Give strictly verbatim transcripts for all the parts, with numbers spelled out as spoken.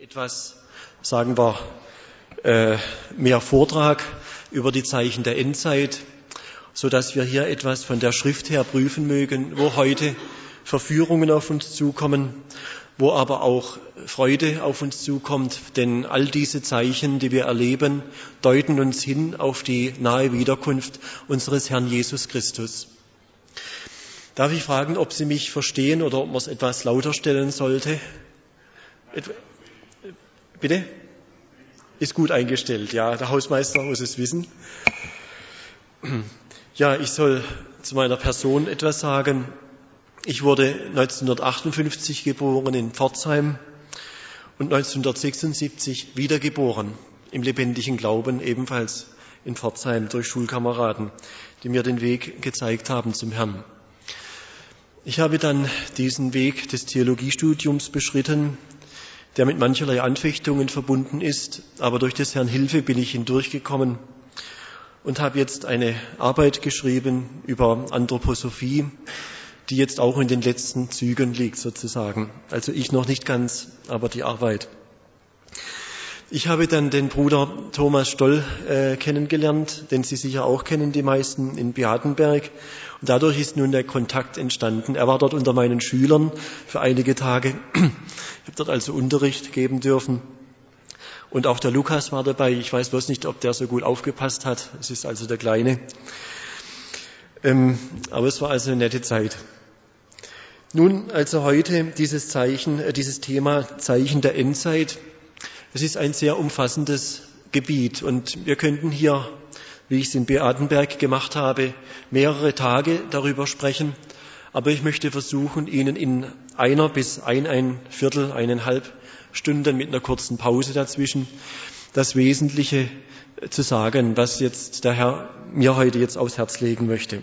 etwas, sagen wir, äh, mehr Vortrag über die Zeichen der Endzeit, so dass wir hier etwas von der Schrift her prüfen mögen, wo heute Verführungen auf uns zukommen, wo aber auch Freude auf uns zukommt, denn all diese Zeichen, die wir erleben, deuten uns hin auf die nahe Wiederkunft unseres Herrn Jesus Christus. Darf ich fragen, ob Sie mich verstehen oder ob man es etwas lauter stellen sollte? Et- Bitte? Ist gut eingestellt, ja, der Hausmeister muss es wissen. Ja, ich soll zu meiner Person etwas sagen. Ich wurde neunzehnhundertachtundfünfzig geboren in Pforzheim und neunzehnhundertsechsundsiebzig wiedergeboren im lebendigen Glauben, ebenfalls in Pforzheim durch Schulkameraden, die mir den Weg gezeigt haben zum Herrn. Ich habe dann diesen Weg des Theologiestudiums beschritten, der mit mancherlei Anfechtungen verbunden ist, aber durch des Herrn Hilfe bin ich hindurchgekommen und habe jetzt eine Arbeit geschrieben über Anthroposophie, die jetzt auch in den letzten Zügen liegt sozusagen. Also ich noch nicht ganz, aber die Arbeit. Ich habe dann den Bruder Thomas Stoll äh, kennengelernt, den Sie sicher auch kennen, die meisten, in Beatenberg. Und dadurch ist nun der Kontakt entstanden. Er war dort unter meinen Schülern für einige Tage. Ich habe dort also Unterricht geben dürfen. Und auch der Lukas war dabei. Ich weiß bloß nicht, ob der so gut aufgepasst hat. Es ist also der Kleine. Ähm, aber es war also eine nette Zeit. Nun, also heute dieses Zeichen, äh, dieses Thema Zeichen der Endzeit. Es ist ein sehr umfassendes Gebiet und wir könnten hier, wie ich es in Beatenberg gemacht habe, mehrere Tage darüber sprechen. Aber ich möchte versuchen, Ihnen in einer bis ein, ein Viertel, eineinhalb Stunden mit einer kurzen Pause dazwischen das Wesentliche zu sagen, was jetzt der Herr mir heute jetzt aufs Herz legen möchte.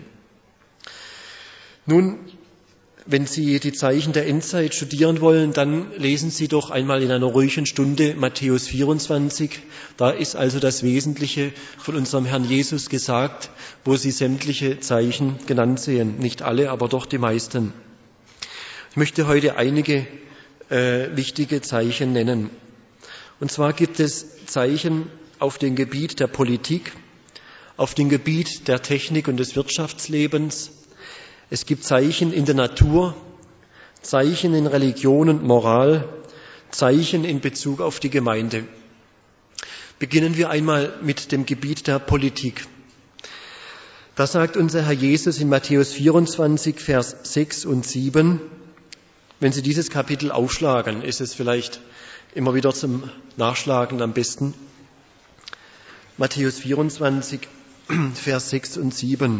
Nun, wenn Sie die Zeichen der Endzeit studieren wollen, dann lesen Sie doch einmal in einer ruhigen Stunde Matthäus vierundzwanzig. Da ist also das Wesentliche von unserem Herrn Jesus gesagt, wo Sie sämtliche Zeichen genannt sehen. Nicht alle, aber doch die meisten. Ich möchte heute einige äh, wichtige Zeichen nennen. Und zwar gibt es Zeichen auf dem Gebiet der Politik, auf dem Gebiet der Technik und des Wirtschaftslebens. Es gibt Zeichen in der Natur, Zeichen in Religion und Moral, Zeichen in Bezug auf die Gemeinde. Beginnen wir einmal mit dem Gebiet der Politik. Da sagt unser Herr Jesus in Matthäus vierundzwanzig, Vers sechs und sieben, wenn Sie dieses Kapitel aufschlagen, ist es vielleicht immer wieder zum Nachschlagen am besten. Matthäus vierundzwanzig, Vers sechs und sieben.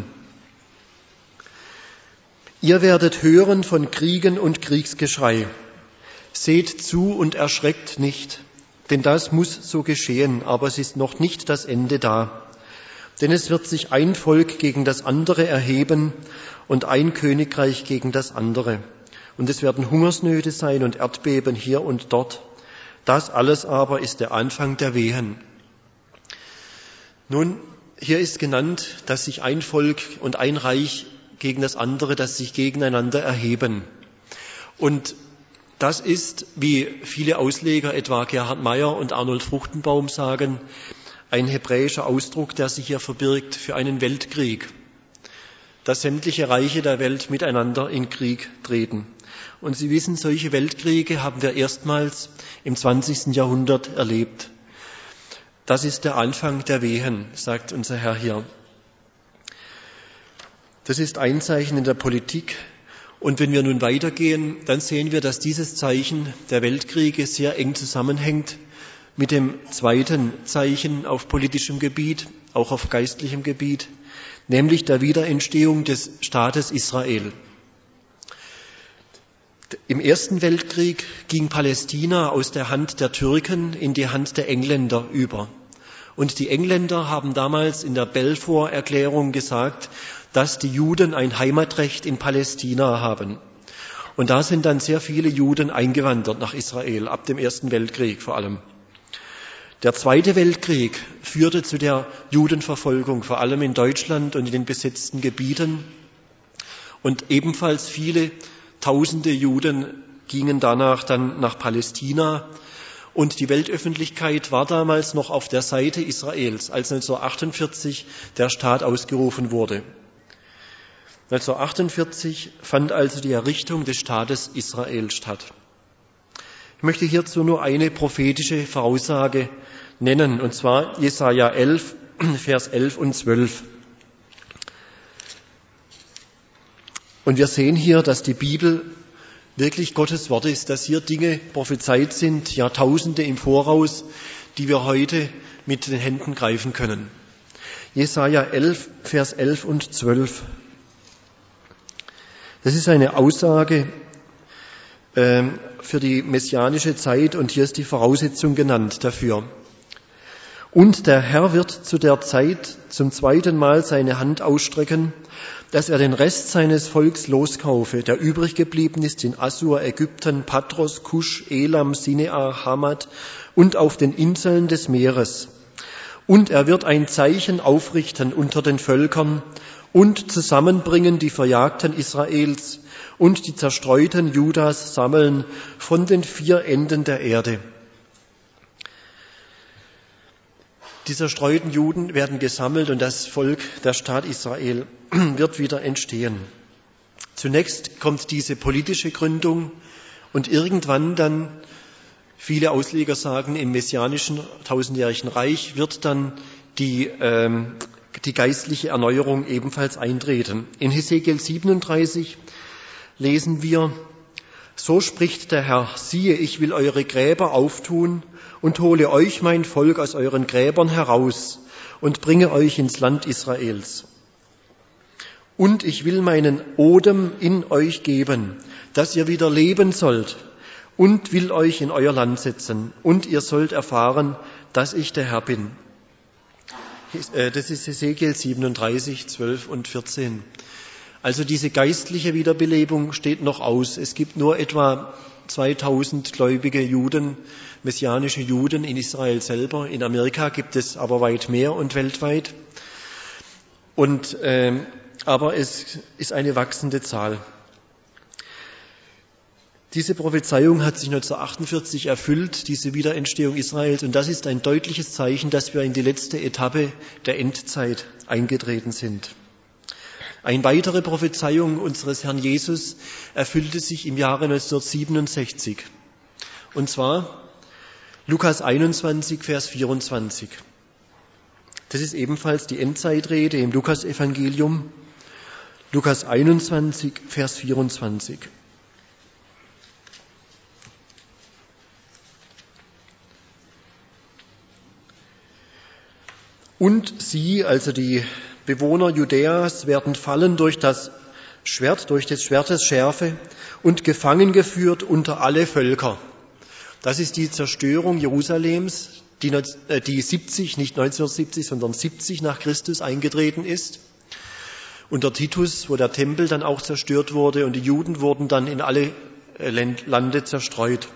Ihr werdet hören von Kriegen und Kriegsgeschrei. Seht zu und erschreckt nicht, denn das muss so geschehen, aber es ist noch nicht das Ende da. Denn es wird sich ein Volk gegen das andere erheben und ein Königreich gegen das andere. Und es werden Hungersnöte sein und Erdbeben hier und dort. Das alles aber ist der Anfang der Wehen. Nun, hier ist genannt, dass sich ein Volk und ein Reich gegen das andere, das sich gegeneinander erheben. Und das ist, wie viele Ausleger, etwa Gerhard Meyer und Arnold Fruchtenbaum sagen, ein hebräischer Ausdruck, der sich hier verbirgt für einen Weltkrieg, dass sämtliche Reiche der Welt miteinander in Krieg treten. Und Sie wissen, solche Weltkriege haben wir erstmals im zwanzigsten Jahrhundert erlebt. Das ist der Anfang der Wehen, sagt unser Herr hier. Das ist ein Zeichen in der Politik. Und wenn wir nun weitergehen, dann sehen wir, dass dieses Zeichen der Weltkriege sehr eng zusammenhängt mit dem zweiten Zeichen auf politischem Gebiet, auch auf geistlichem Gebiet, nämlich der Wiederentstehung des Staates Israel. Im Ersten Weltkrieg ging Palästina aus der Hand der Türken in die Hand der Engländer über. Und die Engländer haben damals in der Balfour-Erklärung gesagt, dass die Juden ein Heimatrecht in Palästina haben. Und da sind dann sehr viele Juden eingewandert nach Israel, ab dem Ersten Weltkrieg vor allem. Der Zweite Weltkrieg führte zu der Judenverfolgung, vor allem in Deutschland und in den besetzten Gebieten. Und ebenfalls viele Tausende Juden gingen danach dann nach Palästina. Und die Weltöffentlichkeit war damals noch auf der Seite Israels, als neunzehnhundertachtundvierzig der Staat ausgerufen wurde. neunzehnhundertachtundvierzig fand also die Errichtung des Staates Israel statt. Ich möchte hierzu nur eine prophetische Voraussage nennen, und zwar Jesaja elf, Vers elf und zwölf. Und wir sehen hier, dass die Bibel wirklich Gottes Wort ist, dass hier Dinge prophezeit sind, Jahrtausende im Voraus, die wir heute mit den Händen greifen können. Jesaja elf, Vers elf und zwölf. Das ist eine Aussage äh, für die messianische Zeit, und hier ist die Voraussetzung genannt dafür. Und der Herr wird zu der Zeit zum zweiten Mal seine Hand ausstrecken, dass er den Rest seines Volks loskaufe, der übrig geblieben ist in Assur, Ägypten, Patros, Kusch, Elam, Sinear, Hamad und auf den Inseln des Meeres. Und er wird ein Zeichen aufrichten unter den Völkern und zusammenbringen die Verjagten Israels und die Zerstreuten Judas sammeln von den vier Enden der Erde. Die zerstreuten Juden werden gesammelt und das Volk, der Staat Israel, wird wieder entstehen. Zunächst kommt diese politische Gründung und irgendwann dann, viele Ausleger sagen, im messianischen tausendjährigen Reich wird dann die, ähm, die geistliche Erneuerung ebenfalls eintreten. In Hesekiel siebenunddreißig lesen wir: So spricht der Herr, siehe, ich will eure Gräber auftun und hole euch, mein Volk, aus euren Gräbern heraus und bringe euch ins Land Israels. Und ich will meinen Odem in euch geben, dass ihr wieder leben sollt, und will euch in euer Land setzen, und ihr sollt erfahren, dass ich der Herr bin. Das ist Hesekiel siebenunddreißig, zwölf und vierzehn. Also diese geistliche Wiederbelebung steht noch aus. Es gibt nur etwa zweitausend gläubige Juden, messianische Juden in Israel selber. In Amerika gibt es aber weit mehr und weltweit. Und, äh, aber es ist eine wachsende Zahl. Diese Prophezeiung hat sich neunzehnhundertachtundvierzig erfüllt, diese Wiederentstehung Israels. Und das ist ein deutliches Zeichen, dass wir in die letzte Etappe der Endzeit eingetreten sind. Eine weitere Prophezeiung unseres Herrn Jesus erfüllte sich im Jahre neunzehnhundertsiebenundsechzig. Und zwar Lukas einundzwanzig, Vers vierundzwanzig. Das ist ebenfalls die Endzeitrede im Lukasevangelium. Lukas einundzwanzig, Vers vierundzwanzig. Und sie, also die Bewohner Judäas, werden fallen durch das Schwert, durch des Schwertes Schärfe und gefangen geführt unter alle Völker. Das ist die Zerstörung Jerusalems, die, die siebzig, nicht neunzehnhundertsiebzig, sondern siebzig nach Christus eingetreten ist. Unter Titus, wo der Tempel dann auch zerstört wurde, und die Juden wurden dann in alle Lande zerstreut.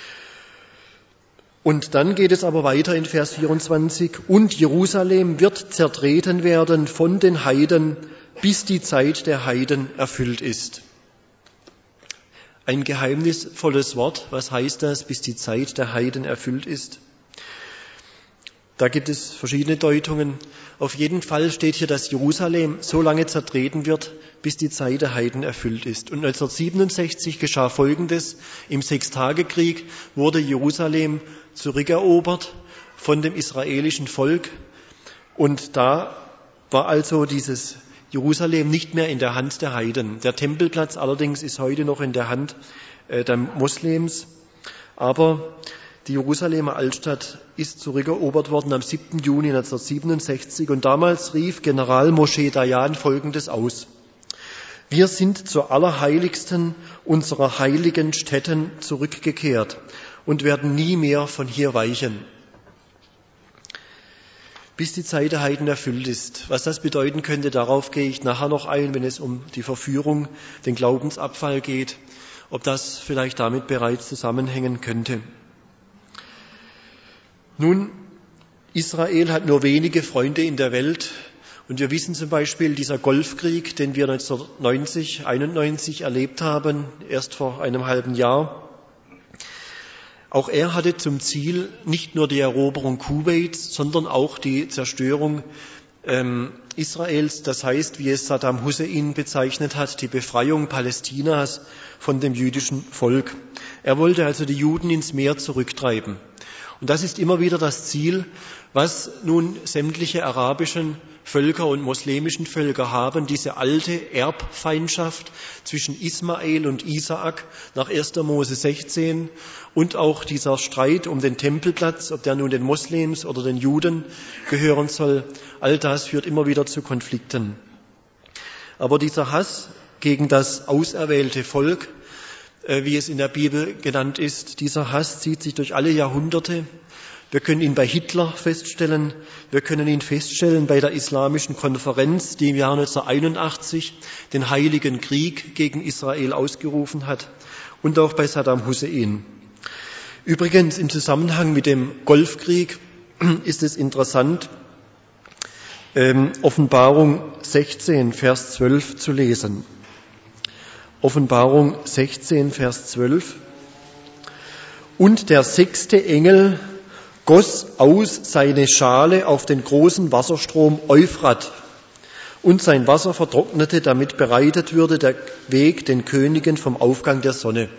Und dann geht es aber weiter in Vers vierundzwanzig. Und Jerusalem wird zertreten werden von den Heiden, bis die Zeit der Heiden erfüllt ist. Ein geheimnisvolles Wort. Was heißt das, bis die Zeit der Heiden erfüllt ist? Da gibt es verschiedene Deutungen. Auf jeden Fall steht hier, dass Jerusalem so lange zertreten wird, bis die Zeit der Heiden erfüllt ist. Und neunzehnhundertsiebenundsechzig geschah Folgendes. Im Sechstagekrieg wurde Jerusalem zurückerobert von dem israelischen Volk. Und da war also dieses Jerusalem nicht mehr in der Hand der Heiden. Der Tempelplatz allerdings ist heute noch in der Hand der Moslems. Aber die Jerusalemer Altstadt ist zurückerobert worden am siebten Juni neunzehnhundertsiebenundsechzig. Und damals rief General Moshe Dayan Folgendes aus: Wir sind zur allerheiligsten unserer heiligen Stätten zurückgekehrt und werden nie mehr von hier weichen. Bis die Zeit der Heiden erfüllt ist. Was das bedeuten könnte, darauf gehe ich nachher noch ein, wenn es um die Verführung, den Glaubensabfall geht, ob das vielleicht damit bereits zusammenhängen könnte. Nun, Israel hat nur wenige Freunde in der Welt. Und wir wissen zum Beispiel, dieser Golfkrieg, den wir neunzehnhundertneunzig, einundneunzig erlebt haben, erst vor einem halben Jahr, Auch er hatte zum Ziel nicht nur die Eroberung Kuwaits, sondern auch die Zerstörung ähm, Israels, das heißt, wie es Saddam Hussein bezeichnet hat, die Befreiung Palästinas von dem jüdischen Volk. Er wollte also die Juden ins Meer zurücktreiben. Und das ist immer wieder das Ziel, was nun sämtliche arabischen Völker und muslimischen Völker haben, diese alte Erbfeindschaft zwischen Ismael und Isaak nach erster Mose sechzehn und auch dieser Streit um den Tempelplatz, ob der nun den Moslems oder den Juden gehören soll, all das führt immer wieder zu Konflikten. Aber dieser Hass gegen das auserwählte Volk, wie es in der Bibel genannt ist, dieser Hass zieht sich durch alle Jahrhunderte. Wir können ihn bei Hitler feststellen, wir können ihn feststellen bei der Islamischen Konferenz, die im Jahr neunzehnhunderteinundachtzig den Heiligen Krieg gegen Israel ausgerufen hat, und auch bei Saddam Hussein. Übrigens im Zusammenhang mit dem Golfkrieg ist es interessant, ähm, Offenbarung sechzehn, Vers zwölf zu lesen. Offenbarung sechzehn, Vers zwölf. Und der sechste Engel goss aus seine Schale auf den großen Wasserstrom Euphrat, und sein Wasser vertrocknete, damit bereitet würde der Weg den Königen vom Aufgang der Sonne.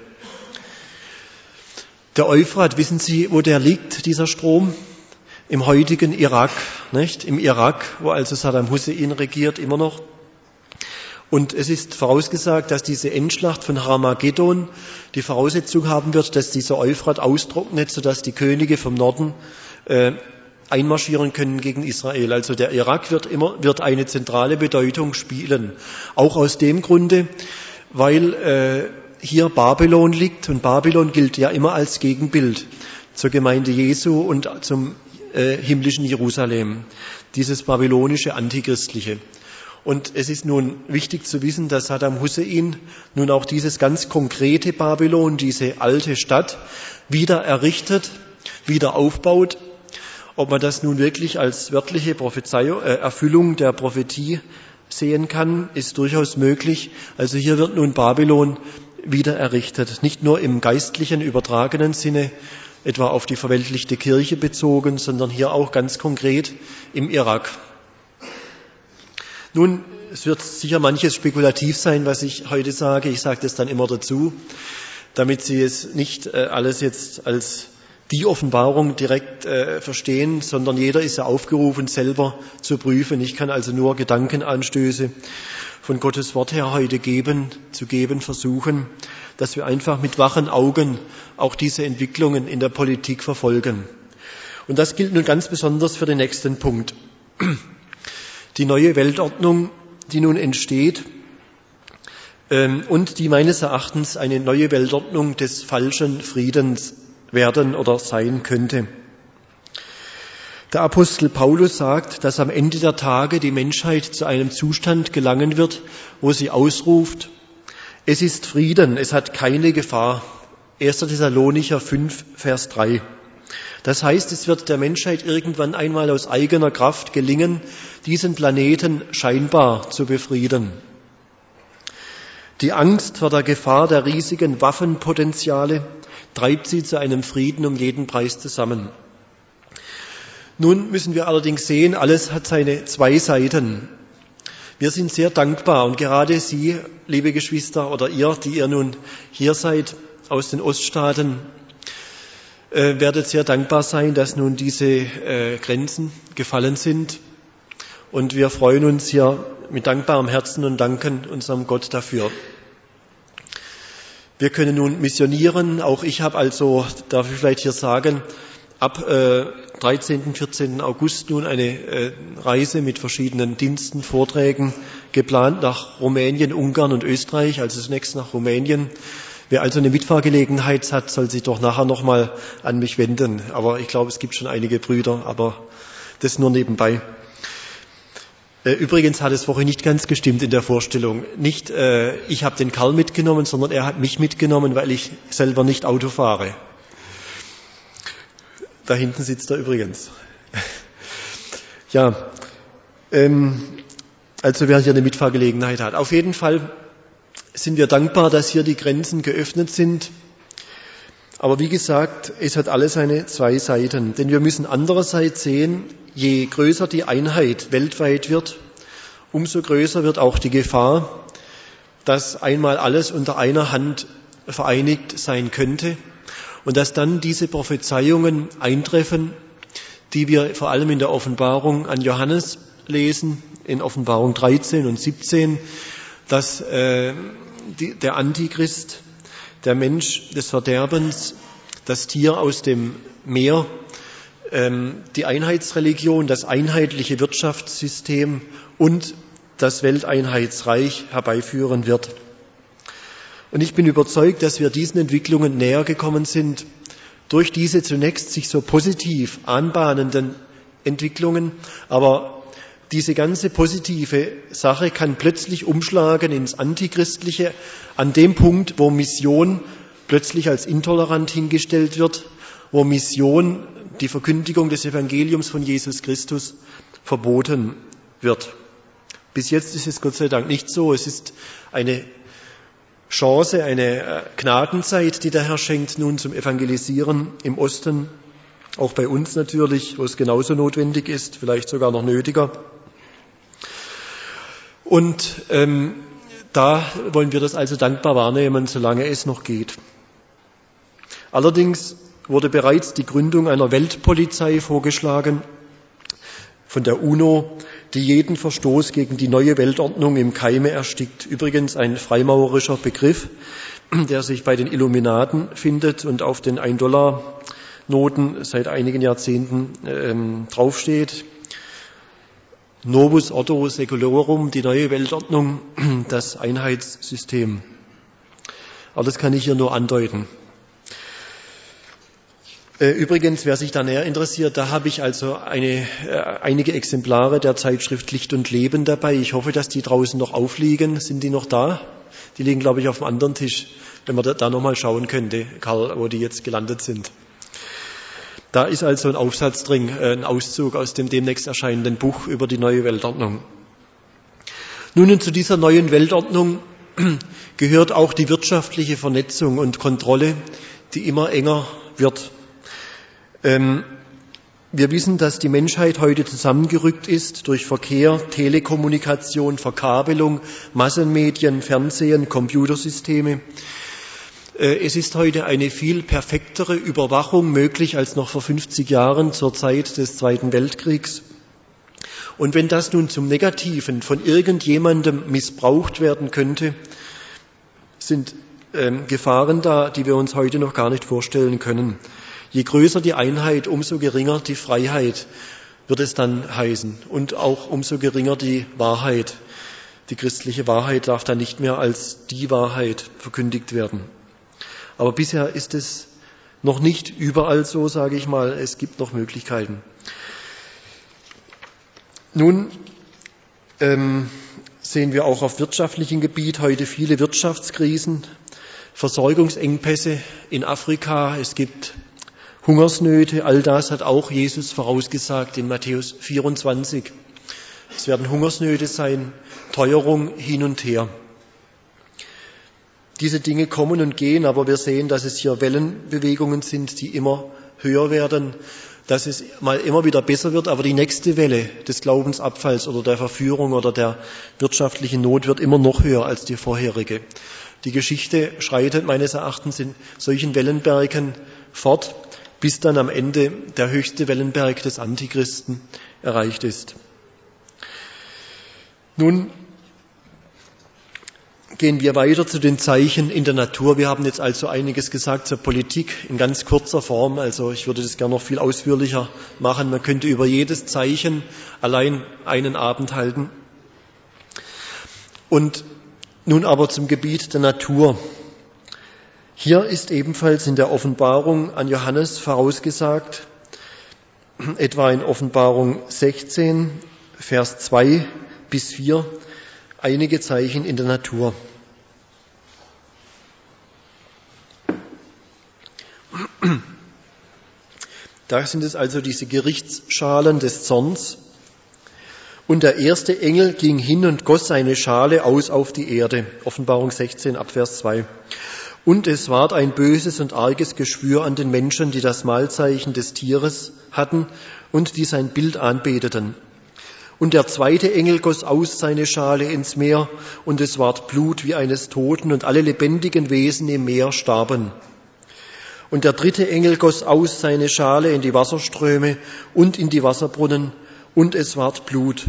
Der Euphrat, wissen Sie, wo der liegt, dieser Strom? Im heutigen Irak, nicht? Im Irak, wo also Saddam Hussein regiert, immer noch. Und es ist vorausgesagt, dass diese Endschlacht von Armageddon die Voraussetzung haben wird, dass dieser Euphrat austrocknet, sodass die Könige vom Norden äh, einmarschieren können gegen Israel. Also der Irak wird immer wird eine zentrale Bedeutung spielen. Auch aus dem Grunde, weil äh, hier Babylon liegt, und Babylon gilt ja immer als Gegenbild zur Gemeinde Jesu und zum äh, himmlischen Jerusalem, dieses babylonische Antichristliche. Und es ist nun wichtig zu wissen, dass Saddam Hussein nun auch dieses ganz konkrete Babylon, diese alte Stadt, wieder errichtet, wieder aufbaut. Ob man das nun wirklich als wörtliche Prophezeiung, äh, Erfüllung der Prophetie sehen kann, ist durchaus möglich. Also hier wird nun Babylon wieder errichtet, nicht nur im geistlichen, übertragenen Sinne, etwa auf die verweltlichte Kirche bezogen, sondern hier auch ganz konkret im Irak. Nun, es wird sicher manches spekulativ sein, was ich heute sage. Ich sage das dann immer dazu, damit Sie es nicht äh, alles jetzt als die Offenbarung direkt äh, verstehen, sondern jeder ist ja aufgerufen, selber zu prüfen. Ich kann also nur Gedankenanstöße von Gottes Wort her heute geben, zu geben versuchen, dass wir einfach mit wachen Augen auch diese Entwicklungen in der Politik verfolgen. Und das gilt nun ganz besonders für den nächsten Punkt. Die neue Weltordnung, die nun entsteht ähm, und die meines Erachtens eine neue Weltordnung des falschen Friedens werden oder sein könnte. Der Apostel Paulus sagt, dass am Ende der Tage die Menschheit zu einem Zustand gelangen wird, wo sie ausruft, es ist Frieden, es hat keine Gefahr. erster Thessalonicher fünf, Vers drei. Das heißt, es wird der Menschheit irgendwann einmal aus eigener Kraft gelingen, diesen Planeten scheinbar zu befrieden. Die Angst vor der Gefahr der riesigen Waffenpotenziale treibt sie zu einem Frieden um jeden Preis zusammen. Nun müssen wir allerdings sehen, alles hat seine zwei Seiten. Wir sind sehr dankbar, und gerade Sie, liebe Geschwister, oder ihr, die ihr nun hier seid aus den Oststaaten, äh, werdet sehr dankbar sein, dass nun diese äh, Grenzen gefallen sind. Und wir freuen uns hier mit dankbarem Herzen und danken unserem Gott dafür. Wir können nun missionieren. Auch ich habe also, darf ich vielleicht hier sagen, ab äh, dreizehnten, vierzehnten August nun eine äh, Reise mit verschiedenen Diensten, Vorträgen geplant nach Rumänien, Ungarn und Österreich, also zunächst nach Rumänien. Wer also eine Mitfahrgelegenheit hat, soll sich doch nachher nochmal an mich wenden. Aber ich glaube, es gibt schon einige Brüder, aber das nur nebenbei. Übrigens hat es vorhin nicht ganz gestimmt in der Vorstellung. Nicht äh, ich habe den Karl mitgenommen, sondern er hat mich mitgenommen, weil ich selber nicht Auto fahre. Da hinten sitzt er übrigens. Ja, ähm, also wer hier eine Mitfahrgelegenheit hat. Auf jeden Fall sind wir dankbar, dass hier die Grenzen geöffnet sind. Aber wie gesagt, es hat alles seine zwei Seiten. Denn wir müssen andererseits sehen, je größer die Einheit weltweit wird, umso größer wird auch die Gefahr, dass einmal alles unter einer Hand vereinigt sein könnte und dass dann diese Prophezeiungen eintreffen, die wir vor allem in der Offenbarung an Johannes lesen, in Offenbarung dreizehn und siebzehn, dass äh, die, der Antichrist, der Mensch des Verderbens, das Tier aus dem Meer, ähm, die Einheitsreligion, das einheitliche Wirtschaftssystem und das Welteinheitsreich herbeiführen wird. Und ich bin überzeugt, dass wir diesen Entwicklungen näher gekommen sind durch diese zunächst sich so positiv anbahnenden Entwicklungen, aber diese ganze positive Sache kann plötzlich umschlagen ins Antichristliche an dem Punkt, wo Mission plötzlich als intolerant hingestellt wird, wo Mission, die Verkündigung des Evangeliums von Jesus Christus, verboten wird. Bis jetzt ist es Gott sei Dank nicht so. Es ist eine Chance, eine Gnadenzeit, die der Herr schenkt nun zum Evangelisieren im Osten, auch bei uns natürlich, wo es genauso notwendig ist, vielleicht sogar noch nötiger. Und ähm, da wollen wir das also dankbar wahrnehmen, solange es noch geht. Allerdings wurde bereits die Gründung einer Weltpolizei vorgeschlagen von der UNO, die jeden Verstoß gegen die neue Weltordnung im Keime erstickt. Übrigens ein freimaurerischer Begriff, der sich bei den Illuminaten findet und auf den ein-Dollar-Noten seit einigen Jahrzehnten ähm, draufsteht. Novus Ordo Secularum, die neue Weltordnung, das Einheitssystem. Aber das kann ich hier nur andeuten. Übrigens, wer sich da näher interessiert, da habe ich also eine, äh, einige Exemplare der Zeitschrift Licht und Leben dabei. Ich hoffe, dass die draußen noch aufliegen. Sind die noch da? Die liegen, glaube ich, auf dem anderen Tisch, wenn man da, da nochmal schauen könnte, Karl, wo die jetzt gelandet sind. Da ist also ein Aufsatz drin, äh, ein Auszug aus dem demnächst erscheinenden Buch über die neue Weltordnung. Nun, und zu dieser neuen Weltordnung gehört auch die wirtschaftliche Vernetzung und Kontrolle, die immer enger wird. Ähm, wir wissen, dass die Menschheit heute zusammengerückt ist durch Verkehr, Telekommunikation, Verkabelung, Massenmedien, Fernsehen, Computersysteme. Äh, es ist heute eine viel perfektere Überwachung möglich als noch vor fünfzig Jahren zur Zeit des Zweiten Weltkriegs. Und wenn das nun zum Negativen von irgendjemandem missbraucht werden könnte, sind ähm, Gefahren da, die wir uns heute noch gar nicht vorstellen können. Je größer die Einheit, umso geringer die Freiheit wird es dann heißen und auch umso geringer die Wahrheit. Die christliche Wahrheit darf dann nicht mehr als die Wahrheit verkündigt werden. Aber bisher ist es noch nicht überall so, sage ich mal. Es gibt noch Möglichkeiten. Nun ähm, sehen wir auch auf wirtschaftlichem Gebiet heute viele Wirtschaftskrisen, Versorgungsengpässe in Afrika. Es gibt Hungersnöte, all das hat auch Jesus vorausgesagt in Matthäus vierundzwanzig. Es werden Hungersnöte sein, Teuerung hin und her. Diese Dinge kommen und gehen, aber wir sehen, dass es hier Wellenbewegungen sind, die immer höher werden, dass es mal immer wieder besser wird, aber die nächste Welle des Glaubensabfalls oder der Verführung oder der wirtschaftlichen Not wird immer noch höher als die vorherige. Die Geschichte schreitet meines Erachtens in solchen Wellenbergen fort, bis dann am Ende der höchste Wellenberg des Antichristen erreicht ist. Nun gehen wir weiter zu den Zeichen in der Natur. Wir haben jetzt also einiges gesagt zur Politik in ganz kurzer Form. Also ich würde das gerne noch viel ausführlicher machen. Man könnte über jedes Zeichen allein einen Abend halten. Und nun aber zum Gebiet der Natur. Hier ist ebenfalls in der Offenbarung an Johannes vorausgesagt, etwa in Offenbarung sechzehn, Vers zwei bis vier, einige Zeichen in der Natur. Da sind es also diese Gerichtsschalen des Zorns. Und der erste Engel ging hin und goss seine Schale aus auf die Erde. Offenbarung sechzehn, ab Vers zwei. Und es ward ein böses und arges Geschwür an den Menschen, die das Mahlzeichen des Tieres hatten und die sein Bild anbeteten. Und der zweite Engel goss aus seine Schale ins Meer, und es ward Blut wie eines Toten, und alle lebendigen Wesen im Meer starben. Und der dritte Engel goss aus seine Schale in die Wasserströme und in die Wasserbrunnen, und es ward Blut.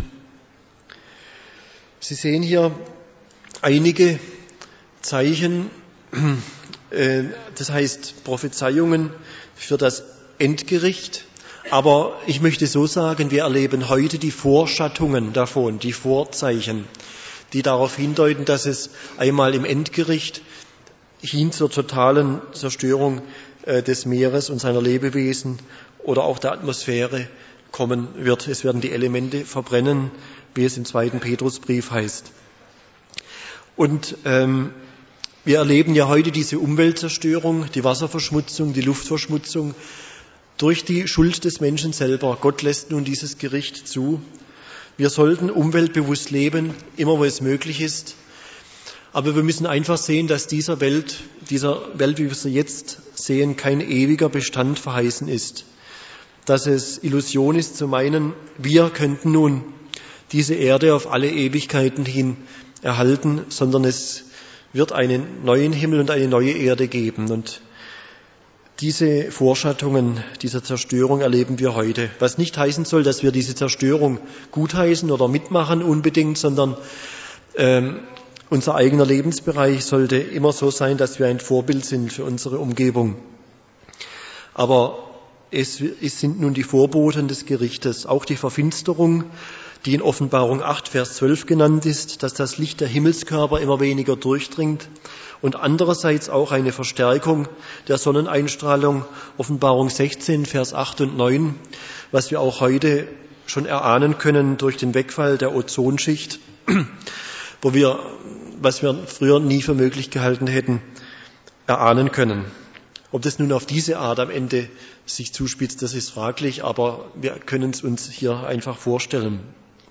Sie sehen hier einige Zeichen, äh, das heißt Prophezeiungen für das Endgericht. Aber ich möchte so sagen, wir erleben heute die Vorschattungen davon, die Vorzeichen, die darauf hindeuten, dass es einmal im Endgericht hin zur totalen Zerstörung äh, des Meeres und seiner Lebewesen oder auch der Atmosphäre kommen wird. Es werden die Elemente verbrennen, wie es im zweiten Petrusbrief heißt. Und ähm, wir erleben ja heute diese Umweltzerstörung, die Wasserverschmutzung, die Luftverschmutzung durch die Schuld des Menschen selber. Gott lässt nun dieses Gericht zu. Wir sollten umweltbewusst leben, immer wo es möglich ist. Aber wir müssen einfach sehen, dass dieser Welt, dieser Welt, wie wir sie jetzt sehen, kein ewiger Bestand verheißen ist. Dass es Illusion ist zu meinen, wir könnten nun diese Erde auf alle Ewigkeiten hin erhalten, sondern es wird einen neuen Himmel und eine neue Erde geben. Und diese Vorschattungen dieser Zerstörung erleben wir heute. Was nicht heißen soll, dass wir diese Zerstörung gutheißen oder mitmachen unbedingt, sondern ähm, unser eigener Lebensbereich sollte immer so sein, dass wir ein Vorbild sind für unsere Umgebung. Aber es, es sind nun die Vorboten des Gerichtes, auch die Verfinsterung, die in Offenbarung acht, Vers zwölf genannt ist, dass das Licht der Himmelskörper immer weniger durchdringt, und andererseits auch eine Verstärkung der Sonneneinstrahlung, Offenbarung sechzehn, Vers acht und neun, was wir auch heute schon erahnen können durch den Wegfall der Ozonschicht, wo wir, was wir früher nie für möglich gehalten hätten, erahnen können. Ob das nun auf diese Art am Ende sich zuspitzt, das ist fraglich, aber wir können es uns hier einfach vorstellen.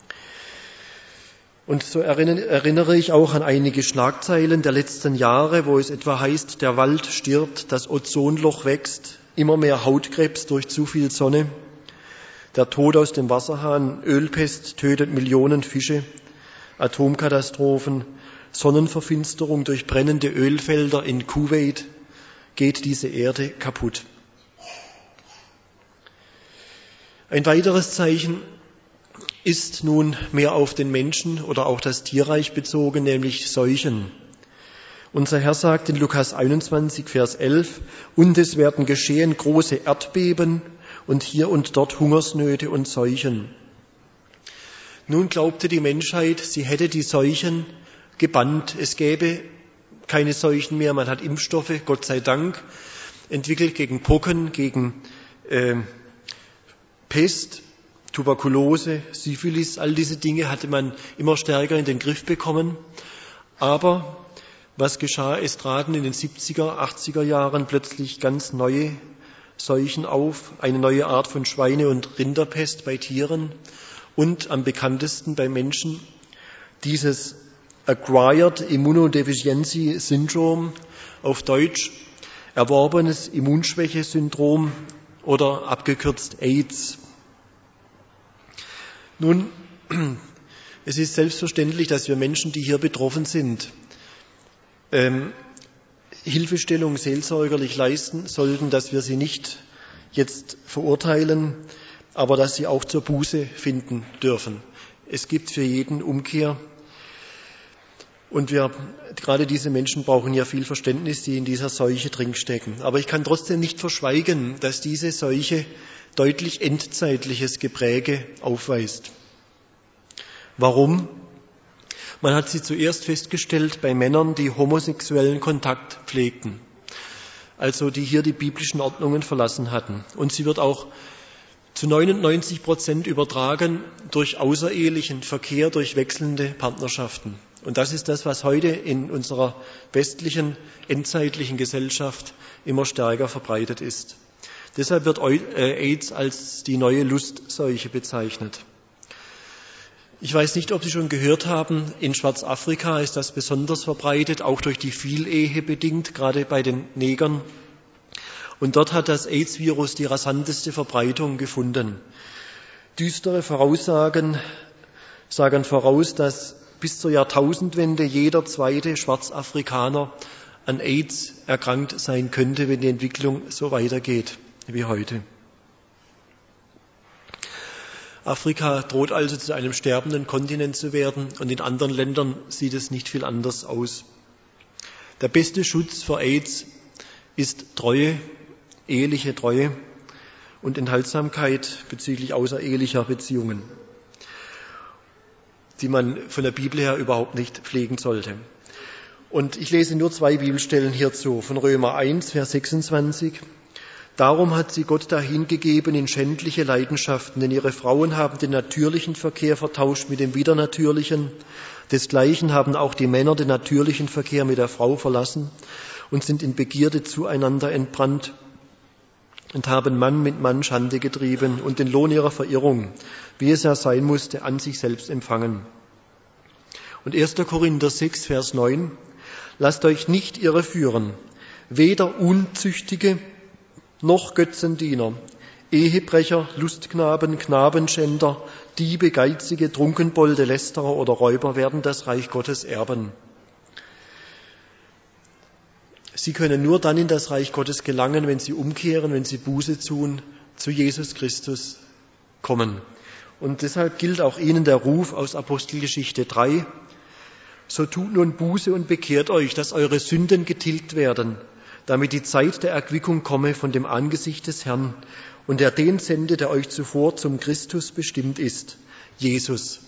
Und so erinnere ich auch an einige Schlagzeilen der letzten Jahre, wo es etwa heißt, der Wald stirbt, das Ozonloch wächst, immer mehr Hautkrebs durch zu viel Sonne, der Tod aus dem Wasserhahn, Ölpest tötet Millionen Fische, Atomkatastrophen, Sonnenverfinsterung durch brennende Ölfelder in Kuwait, geht diese Erde kaputt. Ein weiteres Zeichen ist nun mehr auf den Menschen oder auch das Tierreich bezogen, nämlich Seuchen. Unser Herr sagt in Lukas einundzwanzig, Vers elf, und es werden geschehen große Erdbeben und hier und dort Hungersnöte und Seuchen. Nun glaubte die Menschheit, sie hätte die Seuchen gebannt. Es gäbe keine Seuchen mehr. Man hat Impfstoffe, Gott sei Dank, entwickelt gegen Pocken, gegen äh, Pest, Tuberkulose, Syphilis. All diese Dinge hatte man immer stärker in den Griff bekommen. Aber was geschah? Es traten in den siebziger, achtziger Jahren plötzlich ganz neue Seuchen auf, eine neue Art von Schweine- und Rinderpest bei Tieren und am bekanntesten bei Menschen dieses Acquired Immunodeficiency Syndrome, auf Deutsch erworbenes Immunschwäche-Syndrom oder abgekürzt AIDS. Nun, es ist selbstverständlich, dass wir Menschen, die hier betroffen sind, ähm, Hilfestellung seelsorgerlich leisten sollten, dass wir sie nicht jetzt verurteilen, aber dass sie auch zur Buße finden dürfen. Es gibt für jeden Umkehr. Und wir, gerade diese Menschen brauchen ja viel Verständnis, die in dieser Seuche drin stecken. Aber ich kann trotzdem nicht verschweigen, dass diese Seuche deutlich endzeitliches Gepräge aufweist. Warum? Man hat sie zuerst festgestellt bei Männern, die homosexuellen Kontakt pflegten, also die hier die biblischen Ordnungen verlassen hatten. Und sie wird auch zu neunundneunzig Prozent übertragen durch außerehelichen Verkehr, durch wechselnde Partnerschaften. Und das ist das, was heute in unserer westlichen, endzeitlichen Gesellschaft immer stärker verbreitet ist. Deshalb wird AIDS als die neue Lustseuche bezeichnet. Ich weiß nicht, ob Sie schon gehört haben, in Schwarzafrika ist das besonders verbreitet, auch durch die Vielehe bedingt, gerade bei den Negern. Und dort hat das AIDS-Virus die rasanteste Verbreitung gefunden. Düstere Voraussagen sagen voraus, dass bis zur Jahrtausendwende jeder zweite Schwarzafrikaner an AIDS erkrankt sein könnte, wenn die Entwicklung so weitergeht wie heute. Afrika droht also zu einem sterbenden Kontinent zu werden und in anderen Ländern sieht es nicht viel anders aus. Der beste Schutz vor AIDS ist Treue, eheliche Treue und Enthaltsamkeit bezüglich außerehelicher Beziehungen, die man von der Bibel her überhaupt nicht pflegen sollte. Und ich lese nur zwei Bibelstellen hierzu, von Römer eins, Vers sechsundzwanzig. Darum hat sie Gott dahingegeben in schändliche Leidenschaften, denn ihre Frauen haben den natürlichen Verkehr vertauscht mit dem widernatürlichen. Desgleichen haben auch die Männer den natürlichen Verkehr mit der Frau verlassen und sind in Begierde zueinander entbrannt und haben Mann mit Mann Schande getrieben und den Lohn ihrer Verirrung, wie es ja sein musste, an sich selbst empfangen. Und erster Korinther sechs, Vers neun. Lasst euch nicht irreführen, weder Unzüchtige noch Götzendiener, Ehebrecher, Lustknaben, Knabenschänder, Diebe, Geizige, Trunkenbolde, Lästerer oder Räuber werden das Reich Gottes erben. Sie können nur dann in das Reich Gottes gelangen, wenn sie umkehren, wenn sie Buße tun, zu Jesus Christus kommen. Und deshalb gilt auch Ihnen der Ruf aus Apostelgeschichte drei. So tut nun Buße und bekehrt euch, dass eure Sünden getilgt werden, damit die Zeit der Erquickung komme von dem Angesicht des Herrn und er den sende, der euch zuvor zum Christus bestimmt ist, Jesus.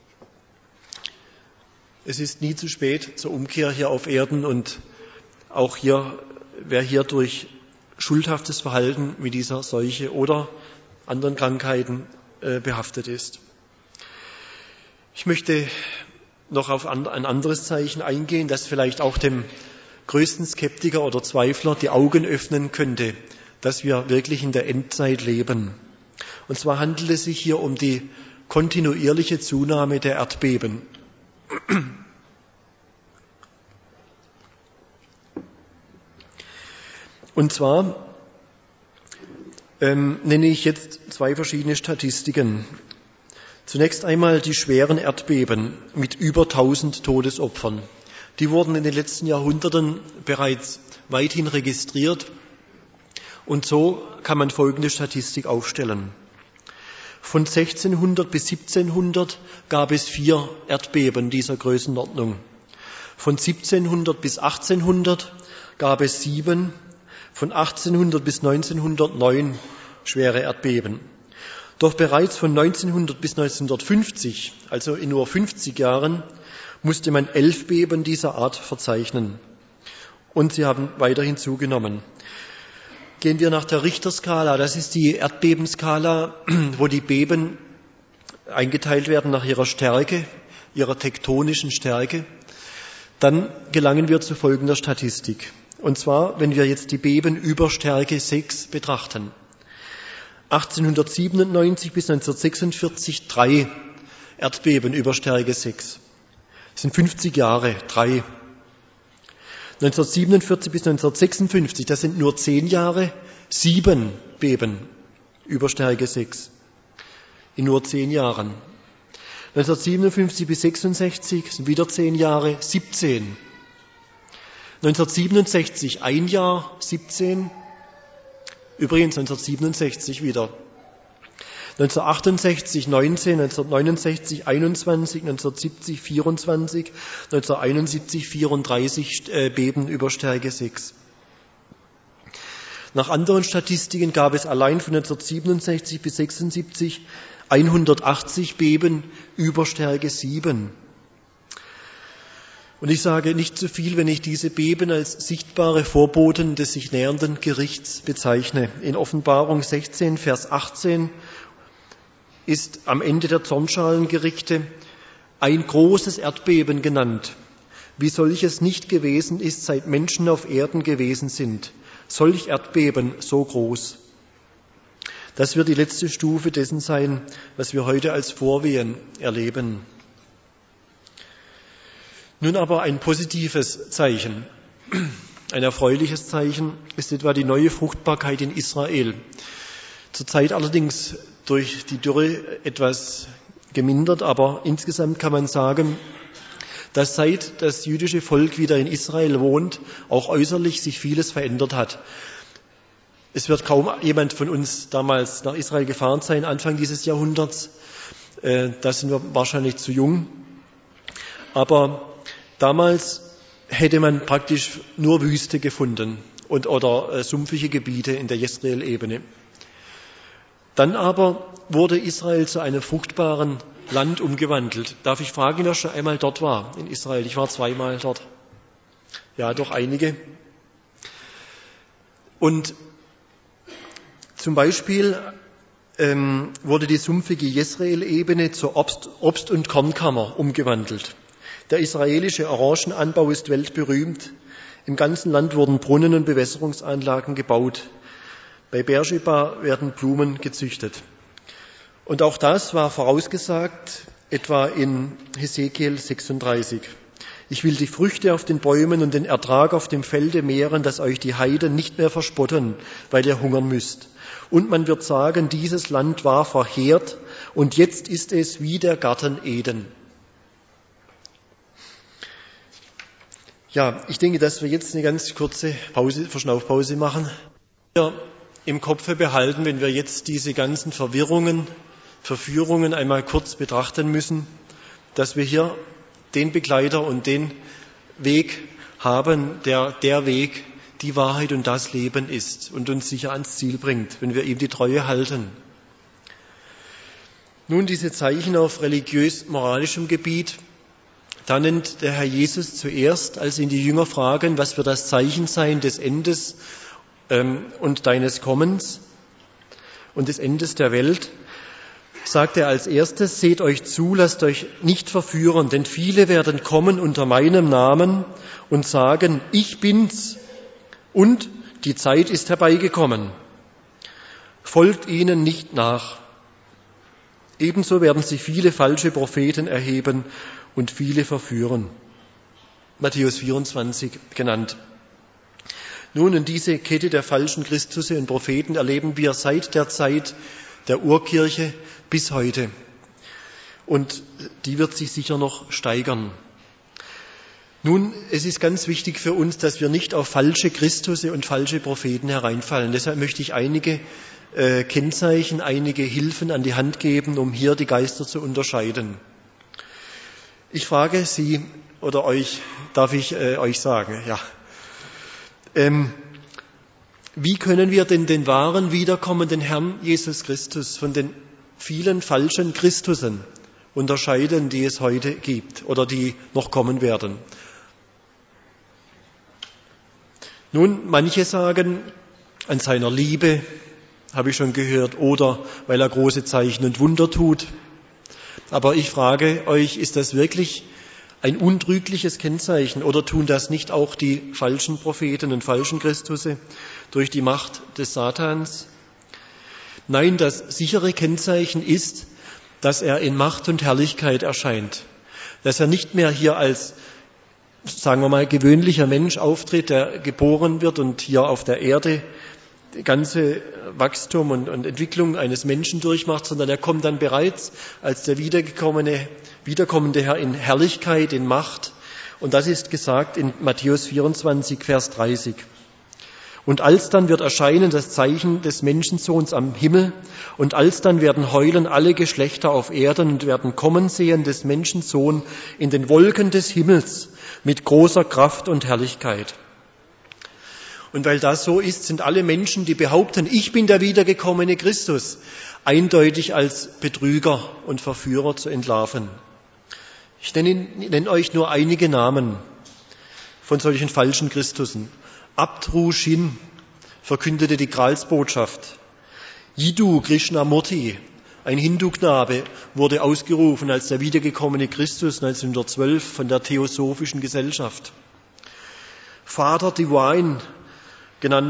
Es ist nie zu spät zur Umkehr hier auf Erden und auch hier, wer hier durch schuldhaftes Verhalten mit dieser Seuche oder anderen Krankheiten äh, behaftet ist. Ich möchte noch auf ein anderes Zeichen eingehen, das vielleicht auch dem größten Skeptiker oder Zweifler die Augen öffnen könnte, dass wir wirklich in der Endzeit leben. Und zwar handelt es sich hier um die kontinuierliche Zunahme der Erdbeben. Und zwar ähm, nenne ich jetzt zwei verschiedene Statistiken. Zunächst einmal die schweren Erdbeben mit über tausend Todesopfern. Die wurden in den letzten Jahrhunderten bereits weithin registriert. Und so kann man folgende Statistik aufstellen. Von sechzehnhundert bis siebzehnhundert gab es vier Erdbeben dieser Größenordnung. Von siebzehnhundert bis achtzehnhundert gab es sieben. Von achtzehnhundert bis neunzehnhundert neun schwere Erdbeben. Doch bereits von neunzehnhundert bis neunzehnhundertfünfzig, also in nur fünfzig Jahren, musste man elf Beben dieser Art verzeichnen. Und sie haben weiterhin zugenommen. Gehen wir nach der Richterskala, das ist die Erdbebenskala, wo die Beben eingeteilt werden nach ihrer Stärke, ihrer tektonischen Stärke, dann gelangen wir zu folgender Statistik. Und zwar, wenn wir jetzt die Beben über Stärke sechs betrachten. achtzehnhundertsiebenundneunzig bis neunzehnhundertsechsundvierzig drei Erdbeben über Stärke sechs. Das sind fünfzig Jahre, drei. neunzehnhundertsiebenundvierzig bis neunzehnhundertsechsundfünfzig, das sind nur zehn Jahre, sieben Beben über Stärke sechs. In nur zehn Jahren. neunzehnhundertsiebenundfünfzig bis sechsundsechzig sind wieder zehn Jahre, siebzehn. neunzehnhundertsiebenundsechzig ein Jahr, siebzehn. Übrigens neunzehnhundertsiebenundsechzig wieder. neunzehnhundertachtundsechzig neunzehn, neunzehnhundertneunundsechzig einundzwanzig, neunzehnhundertsiebzig vierundzwanzig, neunzehnhunderteinundsiebzig vierunddreißig Beben über Stärke sechs. Nach anderen Statistiken gab es allein von neunzehnhundertsiebenundsechzig bis sechsundsiebzig hundertachtzig Beben über Stärke sieben. Und ich sage nicht zu viel, wenn ich diese Beben als sichtbare Vorboten des sich nähernden Gerichts bezeichne. In Offenbarung sechzehn, Vers achtzehn ist am Ende der Zornschalengerichte ein großes Erdbeben genannt, wie solches nicht gewesen ist, seit Menschen auf Erden gewesen sind. Solch Erdbeben so groß. Das wird die letzte Stufe dessen sein, was wir heute als Vorwehen erleben. Nun aber ein positives Zeichen, ein erfreuliches Zeichen ist etwa die neue Fruchtbarkeit in Israel. Zurzeit allerdings durch die Dürre etwas gemindert, aber insgesamt kann man sagen, dass seit das jüdische Volk wieder in Israel wohnt, auch äußerlich sich vieles verändert hat. Es wird kaum jemand von uns damals nach Israel gefahren sein, Anfang dieses Jahrhunderts. Da sind wir wahrscheinlich zu jung. Aber damals hätte man praktisch nur Wüste gefunden und, oder sumpfige Gebiete in der Jezreel-Ebene. Dann aber wurde Israel zu einem fruchtbaren Land umgewandelt. Darf ich fragen, wer schon einmal dort war in Israel? Ich war zweimal dort. Ja, doch einige. Und zum Beispiel ähm, wurde die sumpfige Jezreel-Ebene zur Obst-, Obst- und Kornkammer umgewandelt. Der israelische Orangenanbau ist weltberühmt. Im ganzen Land wurden Brunnen und Bewässerungsanlagen gebaut. Bei Beersheba werden Blumen gezüchtet. Und auch das war vorausgesagt, etwa in Hesekiel sechsunddreißig. Ich will die Früchte auf den Bäumen und den Ertrag auf dem Felde mehren, dass euch die Heiden nicht mehr verspotten, weil ihr hungern müsst. Und man wird sagen, dieses Land war verheert und jetzt ist es wie der Garten Eden. Ja, ich denke, dass wir jetzt eine ganz kurze Pause, Verschnaufpause machen. Wir im Kopfe behalten, wenn wir jetzt diese ganzen Verwirrungen, Verführungen einmal kurz betrachten müssen, dass wir hier den Begleiter und den Weg haben, der der Weg, die Wahrheit und das Leben ist und uns sicher ans Ziel bringt, wenn wir ihm die Treue halten. Nun diese Zeichen auf religiös-moralischem Gebiet. Da nennt der Herr Jesus zuerst, als ihn die Jünger fragen, was wird das Zeichen sein des Endes ähm, und deines Kommens und des Endes der Welt, sagt er als erstes, seht euch zu, lasst euch nicht verführen, denn viele werden kommen unter meinem Namen und sagen, ich bin's und die Zeit ist herbeigekommen. Folgt ihnen nicht nach. Ebenso werden sich viele falsche Propheten erheben und viele verführen. Matthäus vierundzwanzig genannt. Nun, in diese Kette der falschen Christusse und Propheten erleben wir seit der Zeit der Urkirche bis heute. Und die wird sich sicher noch steigern. Nun, es ist ganz wichtig für uns, dass wir nicht auf falsche Christusse und falsche Propheten hereinfallen. Deshalb möchte ich einige äh, Kennzeichen, einige Hilfen an die Hand geben, um hier die Geister zu unterscheiden. Ich frage Sie oder euch, darf ich äh, euch sagen, ja. Ähm, wie können wir denn den wahren wiederkommenden Herrn Jesus Christus von den vielen falschen Christusen unterscheiden, die es heute gibt oder die noch kommen werden? Nun, manche sagen, an seiner Liebe, habe ich schon gehört, oder weil er große Zeichen und Wunder tut. Aber ich frage euch, ist das wirklich ein untrügliches Kennzeichen oder tun das nicht auch die falschen Propheten und falschen Christusse durch die Macht des Satans? Nein, das sichere Kennzeichen ist, dass er in Macht und Herrlichkeit erscheint. Dass er nicht mehr hier als, sagen wir mal, gewöhnlicher Mensch auftritt, der geboren wird und hier auf der Erde die ganze Wachstum und, und Entwicklung eines Menschen durchmacht, sondern er kommt dann bereits als der wiedergekommene, wiederkommende Herr in Herrlichkeit, in Macht. Und das ist gesagt in Matthäus vierundzwanzig, Vers dreißig. Und alsdann wird erscheinen das Zeichen des Menschensohns am Himmel, und alsdann werden heulen alle Geschlechter auf Erden und werden kommen sehen des Menschensohn in den Wolken des Himmels mit großer Kraft und Herrlichkeit. Und weil das so ist, sind alle Menschen, die behaupten, ich bin der wiedergekommene Christus, eindeutig als Betrüger und Verführer zu entlarven. Ich nenne, nenne euch nur einige Namen von solchen falschen Christusen. Abdru Shin verkündete die Gralsbotschaft. Jiddu Krishnamurti, ein Hindu-Knabe, wurde ausgerufen als der wiedergekommene Christus neunzehnhundertzwölf von der Theosophischen Gesellschaft. Vater Divine, genannt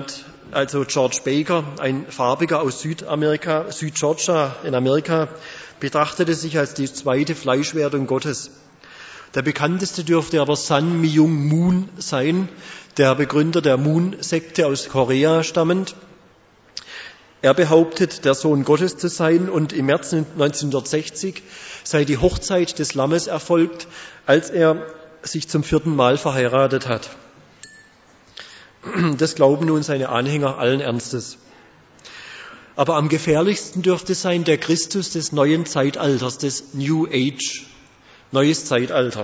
also George Baker, ein Farbiger aus Südamerika, Südgeorgia in Amerika, betrachtete sich als die zweite Fleischwerdung Gottes. Der bekannteste dürfte aber Sun Myung Moon sein, der Begründer der Moon-Sekte aus Korea stammend. Er behauptet, der Sohn Gottes zu sein, und im März neunzehnhundertsechzig sei die Hochzeit des Lammes erfolgt, als er sich zum vierten Mal verheiratet hat. Das glauben nun seine Anhänger allen Ernstes. Aber am gefährlichsten dürfte sein der Christus des neuen Zeitalters, des New Age, neues Zeitalter.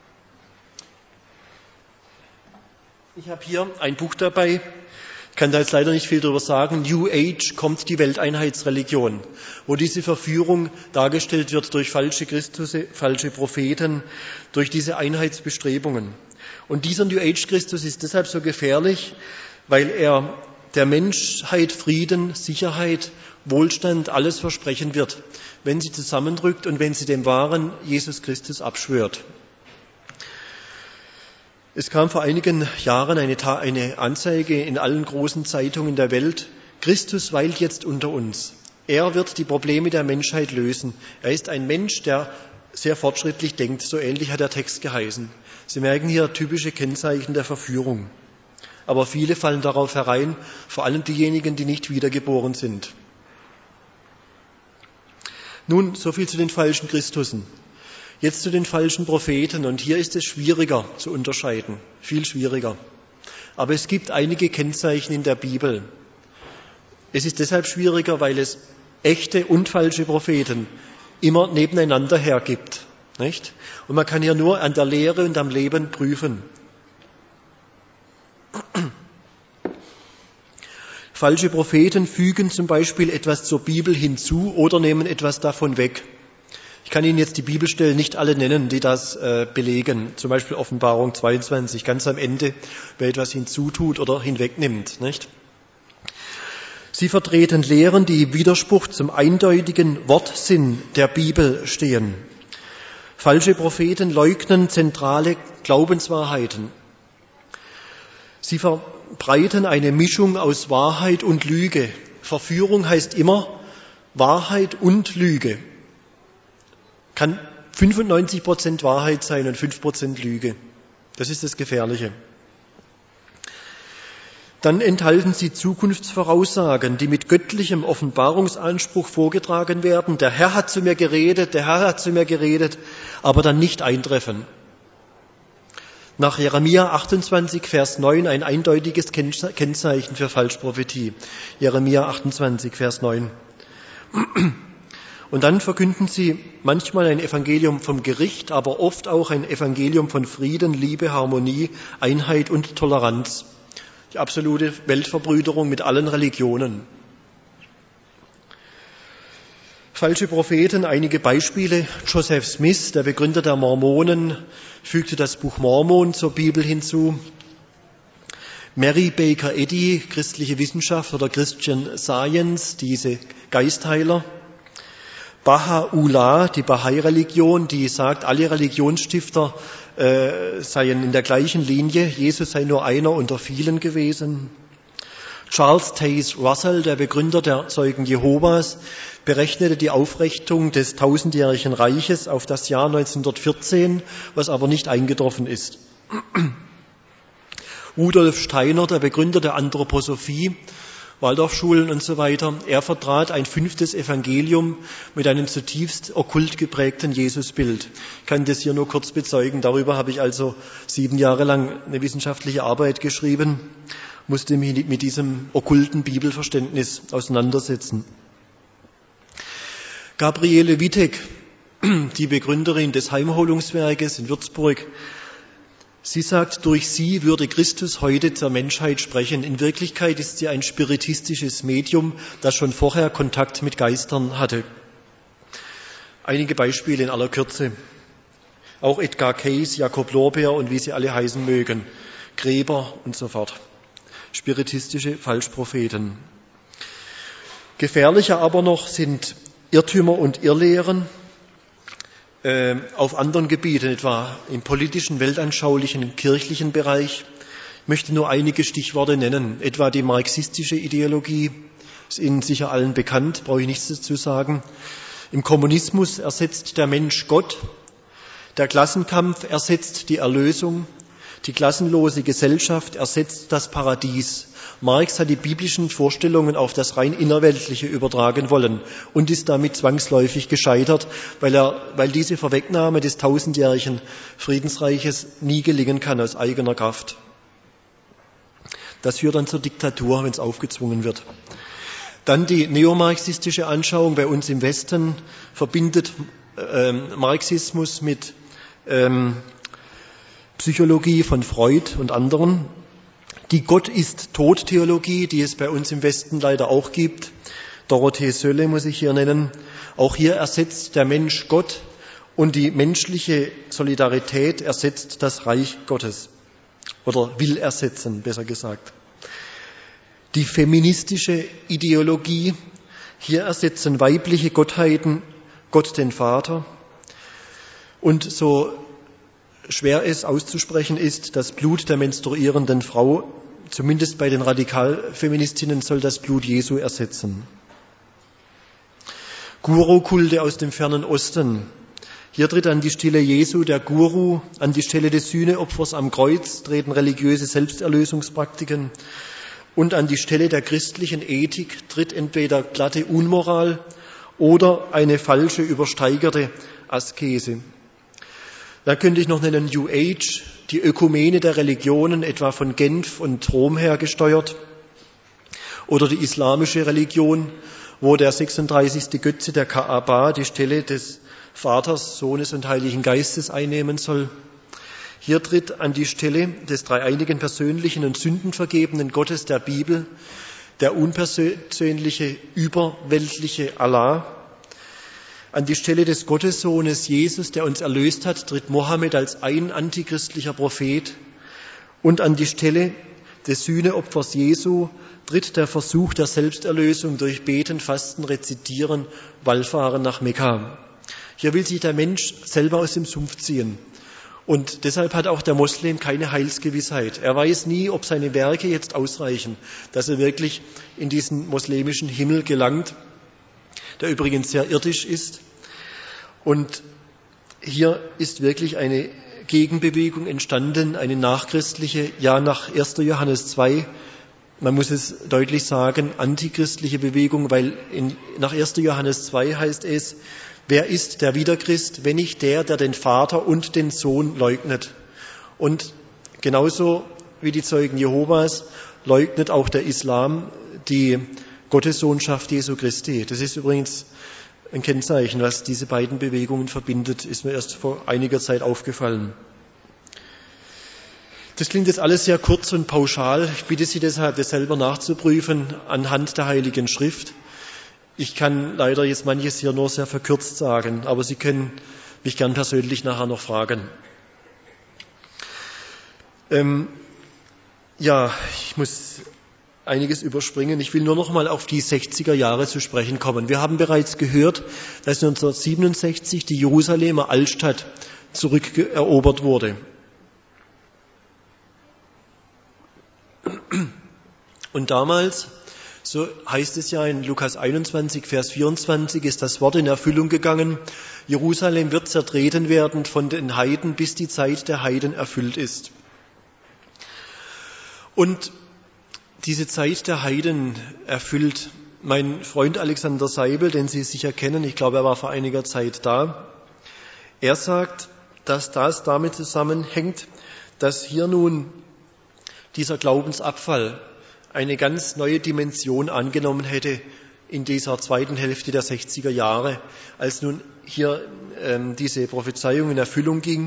Ich habe hier ein Buch dabei. Ich kann da jetzt leider nicht viel darüber sagen. New Age kommt die Welteinheitsreligion, wo diese Verführung dargestellt wird durch falsche Christusse, falsche Propheten, durch diese Einheitsbestrebungen. Und dieser New Age Christus ist deshalb so gefährlich, weil er der Menschheit Frieden, Sicherheit, Wohlstand, alles versprechen wird, wenn sie zusammendrückt und wenn sie dem wahren Jesus Christus abschwört. Es kam vor einigen Jahren eine, eine Anzeige in allen großen Zeitungen der Welt: Christus weilt jetzt unter uns. Er wird die Probleme der Menschheit lösen. Er ist ein Mensch, der sehr fortschrittlich denkt. So ähnlich hat der Text geheißen. Sie merken hier typische Kennzeichen der Verführung. Aber viele fallen darauf herein, vor allem diejenigen, die nicht wiedergeboren sind. Nun, so viel zu den falschen Christussen. Jetzt zu den falschen Propheten. Und hier ist es schwieriger zu unterscheiden, viel schwieriger. Aber es gibt einige Kennzeichen in der Bibel. Es ist deshalb schwieriger, weil es echte und falsche Propheten immer nebeneinander hergibt, nicht? Und man kann hier nur an der Lehre und am Leben prüfen. Falsche Propheten fügen zum Beispiel etwas zur Bibel hinzu oder nehmen etwas davon weg. Ich kann Ihnen jetzt die Bibelstellen nicht alle nennen, die das äh, belegen. Zum Beispiel Offenbarung zweiundzwanzig, ganz am Ende, wer etwas hinzutut oder hinwegnimmt, nicht? Sie vertreten Lehren, die im Widerspruch zum eindeutigen Wortsinn der Bibel stehen. Falsche Propheten leugnen zentrale Glaubenswahrheiten. Sie verbreiten eine Mischung aus Wahrheit und Lüge. Verführung heißt immer Wahrheit und Lüge. Kann fünfundneunzig Prozent Wahrheit sein und fünf Prozent Lüge. Das ist das Gefährliche. Dann enthalten sie Zukunftsvoraussagen, die mit göttlichem Offenbarungsanspruch vorgetragen werden. Der Herr hat zu mir geredet, der Herr hat zu mir geredet, aber dann nicht eintreffen. Nach Jeremia achtundzwanzig, Vers neun, ein eindeutiges Kennzeichen für Falschprophetie. Jeremia achtundzwanzig, Vers neun. Und dann verkünden sie manchmal ein Evangelium vom Gericht, aber oft auch ein Evangelium von Frieden, Liebe, Harmonie, Einheit und Toleranz. Die absolute Weltverbrüderung mit allen Religionen. Falsche Propheten, einige Beispiele. Joseph Smith, der Begründer der Mormonen, fügte das Buch Mormon zur Bibel hinzu. Mary Baker Eddy, christliche Wissenschaft oder Christian Science, diese Geistheiler. Baha'u'llah, die Bahai-Religion, die sagt, alle Religionsstifter äh, seien in der gleichen Linie, Jesus sei nur einer unter vielen gewesen. Charles Taze Russell, der Begründer der Zeugen Jehovas, berechnete die Aufrichtung des tausendjährigen Reiches auf das Jahr neunzehnhundertvierzehn, was aber nicht eingetroffen ist. Rudolf Steiner, der Begründer der Anthroposophie, Waldorfschulen und so weiter, er vertrat ein fünftes Evangelium mit einem zutiefst okkult geprägten Jesusbild. Ich kann das hier nur kurz bezeugen. Darüber habe ich also sieben Jahre lang eine wissenschaftliche Arbeit geschrieben, musste mich mit diesem okkulten Bibelverständnis auseinandersetzen. Gabriele Wittek, die Begründerin des Heimholungswerkes in Würzburg, sie sagt, durch sie würde Christus heute zur Menschheit sprechen. In Wirklichkeit ist sie ein spiritistisches Medium, das schon vorher Kontakt mit Geistern hatte. Einige Beispiele in aller Kürze. Auch Edgar Cayce, Jakob Lorbeer und wie sie alle heißen mögen. Gräber und so fort. Spiritistische Falschpropheten. Gefährlicher aber noch sind Irrtümer und Irrlehren auf anderen Gebieten, etwa im politischen, weltanschaulichen, im kirchlichen Bereich. Ich möchte nur einige Stichworte nennen, etwa die marxistische Ideologie, ist Ihnen sicher allen bekannt, brauche ich nichts dazu sagen. Im Kommunismus ersetzt der Mensch Gott, der Klassenkampf ersetzt die Erlösung, die klassenlose Gesellschaft ersetzt das Paradies. Marx hat die biblischen Vorstellungen auf das rein Innerweltliche übertragen wollen und ist damit zwangsläufig gescheitert, weil, er, weil diese Vorwegnahme des tausendjährigen Friedensreiches nie gelingen kann aus eigener Kraft. Das führt dann zur Diktatur, wenn es aufgezwungen wird. Dann die neomarxistische Anschauung bei uns im Westen verbindet ähm, Marxismus mit ähm, Psychologie von Freud und anderen. Die Gott-ist-Tot-Theologie, die es bei uns im Westen leider auch gibt. Dorothee Sölle muss ich hier nennen. Auch hier ersetzt der Mensch Gott und die menschliche Solidarität ersetzt das Reich Gottes. Oder will ersetzen, besser gesagt. Die feministische Ideologie, hier ersetzen weibliche Gottheiten Gott den Vater. Und so schwer es auszusprechen ist, das Blut der menstruierenden Frau, zumindest bei den Radikalfeministinnen, soll das Blut Jesu ersetzen. Guru-Kulte aus dem fernen Osten. Hier tritt an die Stelle Jesu der Guru, an die Stelle des Sühneopfers am Kreuz treten religiöse Selbsterlösungspraktiken und an die Stelle der christlichen Ethik tritt entweder glatte Unmoral oder eine falsche, übersteigerte Askese. Da könnte ich noch nennen New Age, die Ökumene der Religionen, etwa von Genf und Rom her gesteuert, oder die islamische Religion, wo der sechsunddreißigste Götze der Kaaba die Stelle des Vaters, Sohnes und Heiligen Geistes einnehmen soll. Hier tritt an die Stelle des dreieinigen persönlichen und sündenvergebenen Gottes der Bibel der unpersönliche, überweltliche Allah. An die Stelle des Gottessohnes Jesus, der uns erlöst hat, tritt Mohammed als ein antichristlicher Prophet. Und an die Stelle des Sühneopfers Jesu tritt der Versuch der Selbsterlösung durch Beten, Fasten, Rezitieren, Wallfahren nach Mekka. Hier will sich der Mensch selber aus dem Sumpf ziehen. Und deshalb hat auch der Moslem keine Heilsgewissheit. Er weiß nie, ob seine Werke jetzt ausreichen, dass er wirklich in diesen moslemischen Himmel gelangt, der übrigens sehr irdisch ist. Und hier ist wirklich eine Gegenbewegung entstanden, eine nachchristliche, ja nach erster Johannes zwei, man muss es deutlich sagen, antichristliche Bewegung, weil in, nach erster Johannes zwei heißt es, wer ist der Wiederchrist, wenn nicht der, der den Vater und den Sohn leugnet? Und genauso wie die Zeugen Jehovas leugnet auch der Islam die Gottessohnschaft Jesu Christi. Das ist übrigens ein Kennzeichen, was diese beiden Bewegungen verbindet, ist mir erst vor einiger Zeit aufgefallen. Das klingt jetzt alles sehr kurz und pauschal. Ich bitte Sie deshalb, das selber nachzuprüfen anhand der Heiligen Schrift. Ich kann leider jetzt manches hier nur sehr verkürzt sagen, aber Sie können mich gern persönlich nachher noch fragen. Ähm, ja, ich muss einiges überspringen. Ich will nur noch mal auf die sechziger Jahre zu sprechen kommen. Wir haben bereits gehört, dass neunzehnhundertsiebenundsechzig die Jerusalemer Altstadt zurückerobert wurde. Und damals, so heißt es ja in Lukas einundzwanzig, Vers vierundzwanzig, ist das Wort in Erfüllung gegangen, Jerusalem wird zertreten werden von den Heiden, bis die Zeit der Heiden erfüllt ist. Und diese Zeit der Heiden erfüllt mein Freund Alexander Seibel, den Sie sicher kennen, ich glaube, er war vor einiger Zeit da. Er sagt, dass das damit zusammenhängt, dass hier nun dieser Glaubensabfall eine ganz neue Dimension angenommen hätte in dieser zweiten Hälfte der sechziger Jahre, als nun hier ähm, diese Prophezeiung in Erfüllung ging,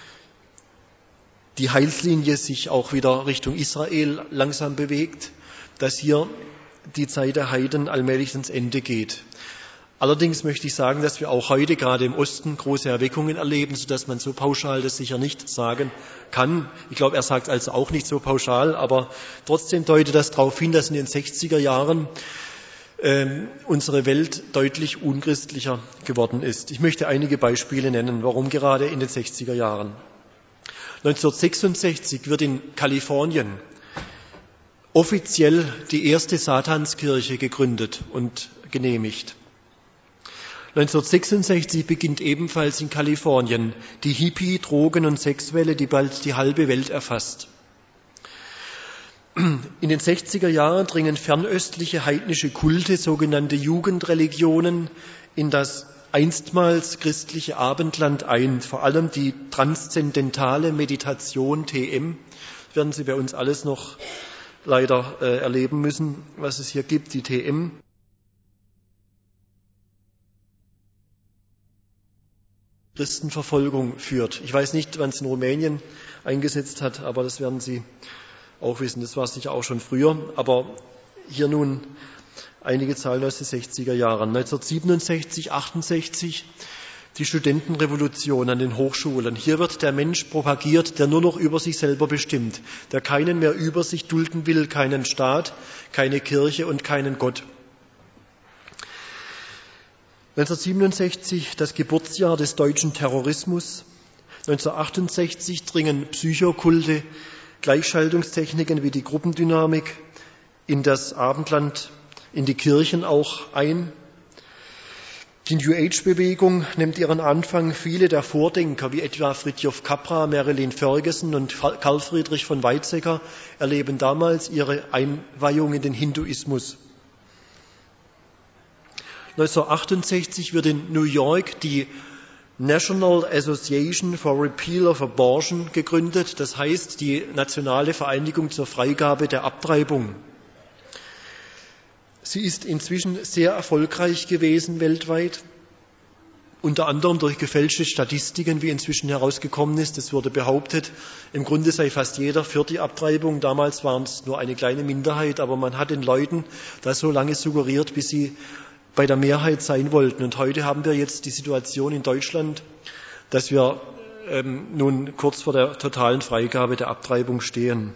die Heilslinie sich auch wieder Richtung Israel langsam bewegt, dass hier die Zeit der Heiden allmählich ins Ende geht. Allerdings möchte ich sagen, dass wir auch heute gerade im Osten große Erweckungen erleben, sodass man so pauschal das sicher nicht sagen kann. Ich glaube, er sagt also auch nicht so pauschal, aber trotzdem deutet das darauf hin, dass in den sechziger Jahren äh, unsere Welt deutlich unchristlicher geworden ist. Ich möchte einige Beispiele nennen, warum gerade in den sechziger Jahren. neunzehnhundertsechsundsechzig wird in Kalifornien offiziell die erste Satanskirche gegründet und genehmigt. neunzehnhundertsechsundsechzig beginnt ebenfalls in Kalifornien die Hippie-, Drogen- und Sexwelle, die bald die halbe Welt erfasst. In den sechziger Jahren dringen fernöstliche heidnische Kulte, sogenannte Jugendreligionen, in das einstmals christliche Abendland ein. Vor allem die transzendentale Meditation T M, das werden Sie bei uns alles noch leider äh, erleben müssen, was es hier gibt, die T M. Christenverfolgung führt. Ich weiß nicht, wann es in Rumänien eingesetzt hat, aber das werden Sie auch wissen. Das war sicher auch schon früher, aber hier nun einige Zahlen aus den sechziger Jahren. neunzehnhundertsiebenundsechzig, achtundsechzig, die Studentenrevolution an den Hochschulen. Hier wird der Mensch propagiert, der nur noch über sich selber bestimmt, der keinen mehr über sich dulden will, keinen Staat, keine Kirche und keinen Gott. neunzehnhundertsiebenundsechzig, das Geburtsjahr des deutschen Terrorismus. neunzehnhundertachtundsechzig dringen Psychokulte, Gleichschaltungstechniken wie die Gruppendynamik in das Abendland, in die Kirchen auch ein. Die New Age-Bewegung nimmt ihren Anfang. Viele der Vordenker, wie etwa Fritjof Capra, Marilyn Ferguson und Karl Friedrich von Weizsäcker, erleben damals ihre Einweihung in den Hinduismus. neunzehnhundertachtundsechzig wird in New York die National Association for Repeal of Abortion gegründet, das heißt die Nationale Vereinigung zur Freigabe der Abtreibung. Sie ist inzwischen sehr erfolgreich gewesen weltweit, unter anderem durch gefälschte Statistiken, wie inzwischen herausgekommen ist. Es wurde behauptet, im Grunde sei fast jeder für die Abtreibung. Damals waren es nur eine kleine Minderheit, aber man hat den Leuten das so lange suggeriert, bis sie bei der Mehrheit sein wollten. Und heute haben wir jetzt die Situation in Deutschland, dass wir ähm, nun kurz vor der totalen Freigabe der Abtreibung stehen.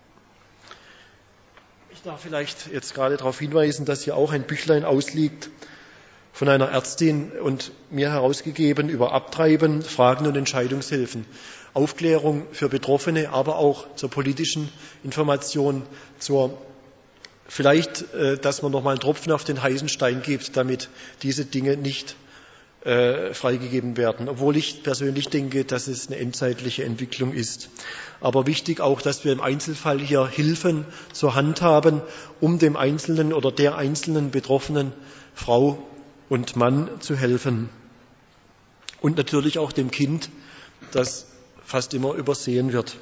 Ich darf vielleicht jetzt gerade darauf hinweisen, dass hier auch ein Büchlein ausliegt von einer Ärztin und mir herausgegeben über Abtreiben, Fragen und Entscheidungshilfen. Aufklärung für Betroffene, aber auch zur politischen Information, zur Vielleicht, dass man noch mal einen Tropfen auf den heißen Stein gibt, damit diese Dinge nicht äh, freigegeben werden. Obwohl ich persönlich denke, dass es eine endzeitliche Entwicklung ist. Aber wichtig auch, dass wir im Einzelfall hier Hilfen zur Hand haben, um dem Einzelnen oder der einzelnen betroffenen Frau und Mann zu helfen. Und natürlich auch dem Kind, das fast immer übersehen wird.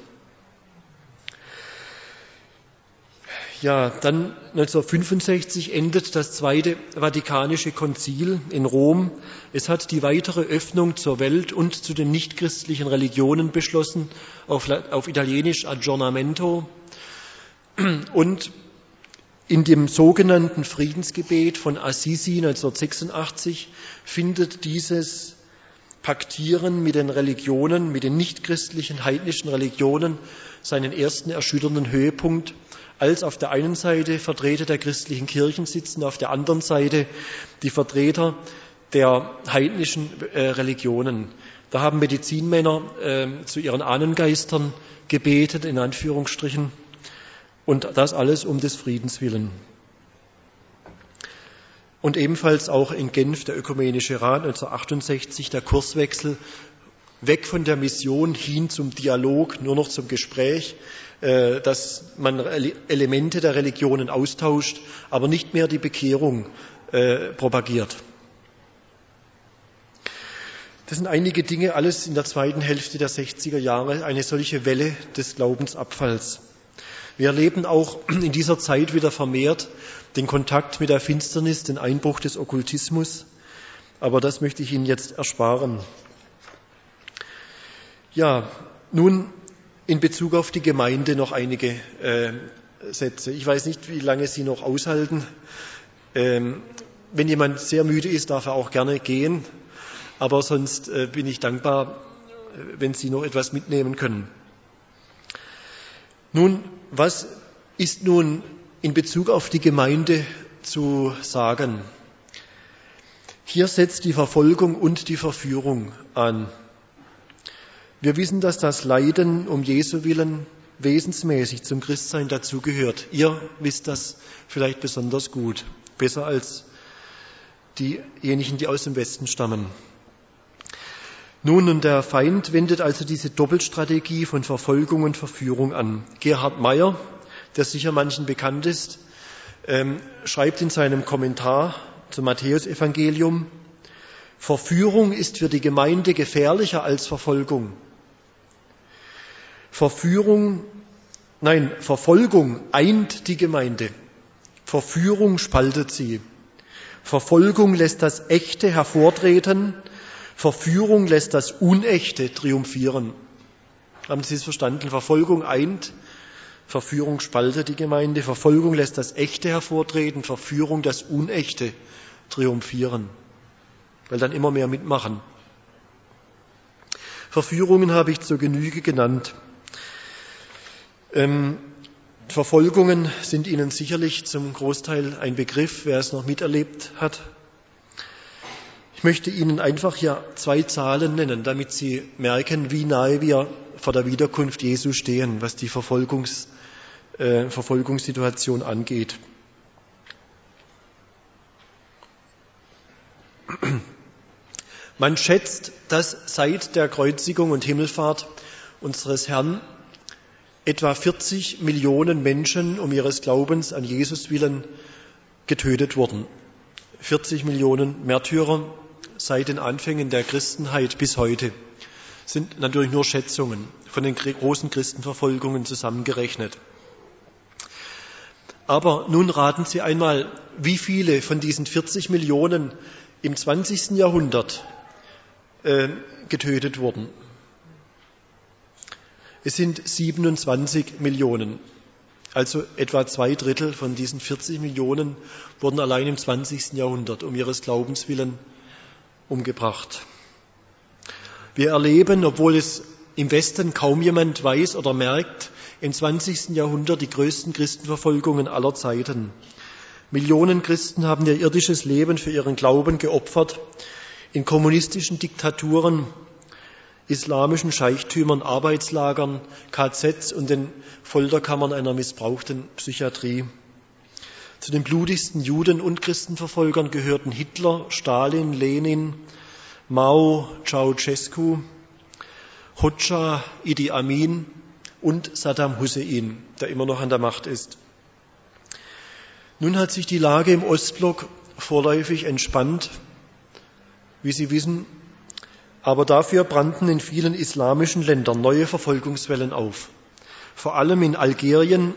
Ja, dann neunzehnhundertfünfundsechzig endet das Zweite Vatikanische Konzil in Rom. Es hat die weitere Öffnung zur Welt und zu den nichtchristlichen Religionen beschlossen, auf, auf Italienisch Aggiornamento. Und in dem sogenannten Friedensgebet von Assisi neunzehnhundertsechsundachtzig findet dieses Paktieren mit den Religionen, mit den nichtchristlichen heidnischen Religionen seinen ersten erschütternden Höhepunkt, als auf der einen Seite Vertreter der christlichen Kirchen sitzen, auf der anderen Seite die Vertreter der heidnischen äh, Religionen. Da haben Medizinmänner äh, zu ihren Ahnengeistern gebetet, in Anführungsstrichen, und das alles um des Friedens willen. Und ebenfalls auch in Genf der Ökumenische Rat neunzehnhundertachtundsechzig, der Kurswechsel weg von der Mission hin zum Dialog, nur noch zum Gespräch, dass man Elemente der Religionen austauscht, aber nicht mehr die Bekehrung äh, propagiert. Das sind einige Dinge, alles in der zweiten Hälfte der sechziger Jahre, eine solche Welle des Glaubensabfalls. Wir erleben auch in dieser Zeit wieder vermehrt den Kontakt mit der Finsternis, den Einbruch des Okkultismus, aber das möchte ich Ihnen jetzt ersparen. Ja, nun in Bezug auf die Gemeinde noch einige äh, Sätze. Ich weiß nicht, wie lange Sie noch aushalten. Ähm, wenn jemand sehr müde ist, darf er auch gerne gehen. Aber sonst äh, bin ich dankbar, wenn Sie noch etwas mitnehmen können. Nun, was ist nun in Bezug auf die Gemeinde zu sagen? Hier setzt die Verfolgung und die Verführung an. Wir wissen, dass das Leiden um Jesu Willen wesensmäßig zum Christsein dazugehört. Ihr wisst das vielleicht besonders gut, besser als diejenigen, die aus dem Westen stammen. Nun, und der Feind wendet also diese Doppelstrategie von Verfolgung und Verführung an. Gerhard Meyer, der sicher manchen bekannt ist, ähm, schreibt in seinem Kommentar zum Matthäusevangelium: Verführung ist für die Gemeinde gefährlicher als Verfolgung. Verführung, nein, Verfolgung eint die Gemeinde. Verführung spaltet sie. Verfolgung lässt das Echte hervortreten. Verführung lässt das Unechte triumphieren. Haben Sie es verstanden? Verfolgung eint, Verführung spaltet die Gemeinde. Verfolgung lässt das Echte hervortreten. Verführung das Unechte triumphieren. Weil dann immer mehr mitmachen. Verführungen habe ich zur Genüge genannt. Ähm, Verfolgungen sind Ihnen sicherlich zum Großteil ein Begriff, wer es noch miterlebt hat. Ich möchte Ihnen einfach hier zwei Zahlen nennen, damit Sie merken, wie nahe wir vor der Wiederkunft Jesu stehen, was die Verfolgungs, äh, Verfolgungssituation angeht. Man schätzt, dass seit der Kreuzigung und Himmelfahrt unseres Herrn etwa vierzig Millionen Menschen um ihres Glaubens an Jesus willen getötet wurden. vierzig Millionen Märtyrer seit den Anfängen der Christenheit bis heute. Sind natürlich nur Schätzungen von den großen Christenverfolgungen zusammengerechnet. Aber nun raten Sie einmal, wie viele von diesen vierzig Millionen im zwanzigsten Jahrhundert äh, getötet wurden. Es sind siebenundzwanzig Millionen. Also etwa zwei Drittel von diesen vierzig Millionen wurden allein im zwanzigsten Jahrhundert um ihres Glaubens willen umgebracht. Wir erleben, obwohl es im Westen kaum jemand weiß oder merkt, im zwanzigsten Jahrhundert die größten Christenverfolgungen aller Zeiten. Millionen Christen haben ihr irdisches Leben für ihren Glauben geopfert, in kommunistischen Diktaturen, islamischen Scheichtümern, Arbeitslagern, K Zs und den Folterkammern einer missbrauchten Psychiatrie. Zu den blutigsten Juden- und Christenverfolgern gehörten Hitler, Stalin, Lenin, Mao, Ceausescu, Hoxha, Idi Amin und Saddam Hussein, der immer noch an der Macht ist. Nun hat sich die Lage im Ostblock vorläufig entspannt, wie Sie wissen, aber dafür brannten in vielen islamischen Ländern neue Verfolgungswellen auf. Vor allem in Algerien,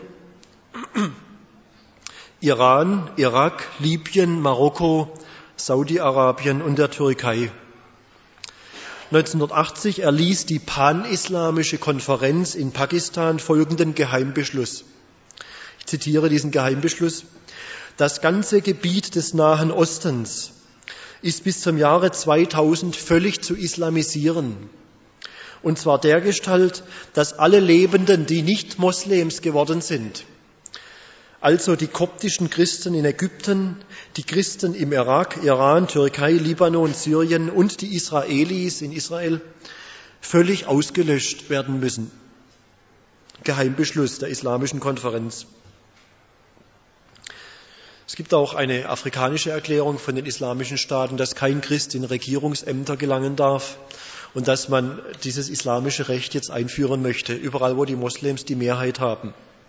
Iran, Irak, Libyen, Marokko, Saudi-Arabien und der Türkei. neunzehnhundertachtzig erließ die Pan-Islamische Konferenz in Pakistan folgenden Geheimbeschluss. Ich zitiere diesen Geheimbeschluss. Das ganze Gebiet des Nahen Ostens ist bis zum Jahre zweitausend völlig zu islamisieren. Und zwar dergestalt, dass alle Lebenden, die nicht Moslems geworden sind, also die koptischen Christen in Ägypten, die Christen im Irak, Iran, Türkei, Libanon, Syrien und die Israelis in Israel, völlig ausgelöscht werden müssen. Geheimbeschluss der Islamischen Konferenz. Es gibt auch eine afrikanische Erklärung von den islamischen Staaten, dass kein Christ in Regierungsämter gelangen darf und dass man dieses islamische Recht jetzt einführen möchte, überall wo die Moslems die Mehrheit haben.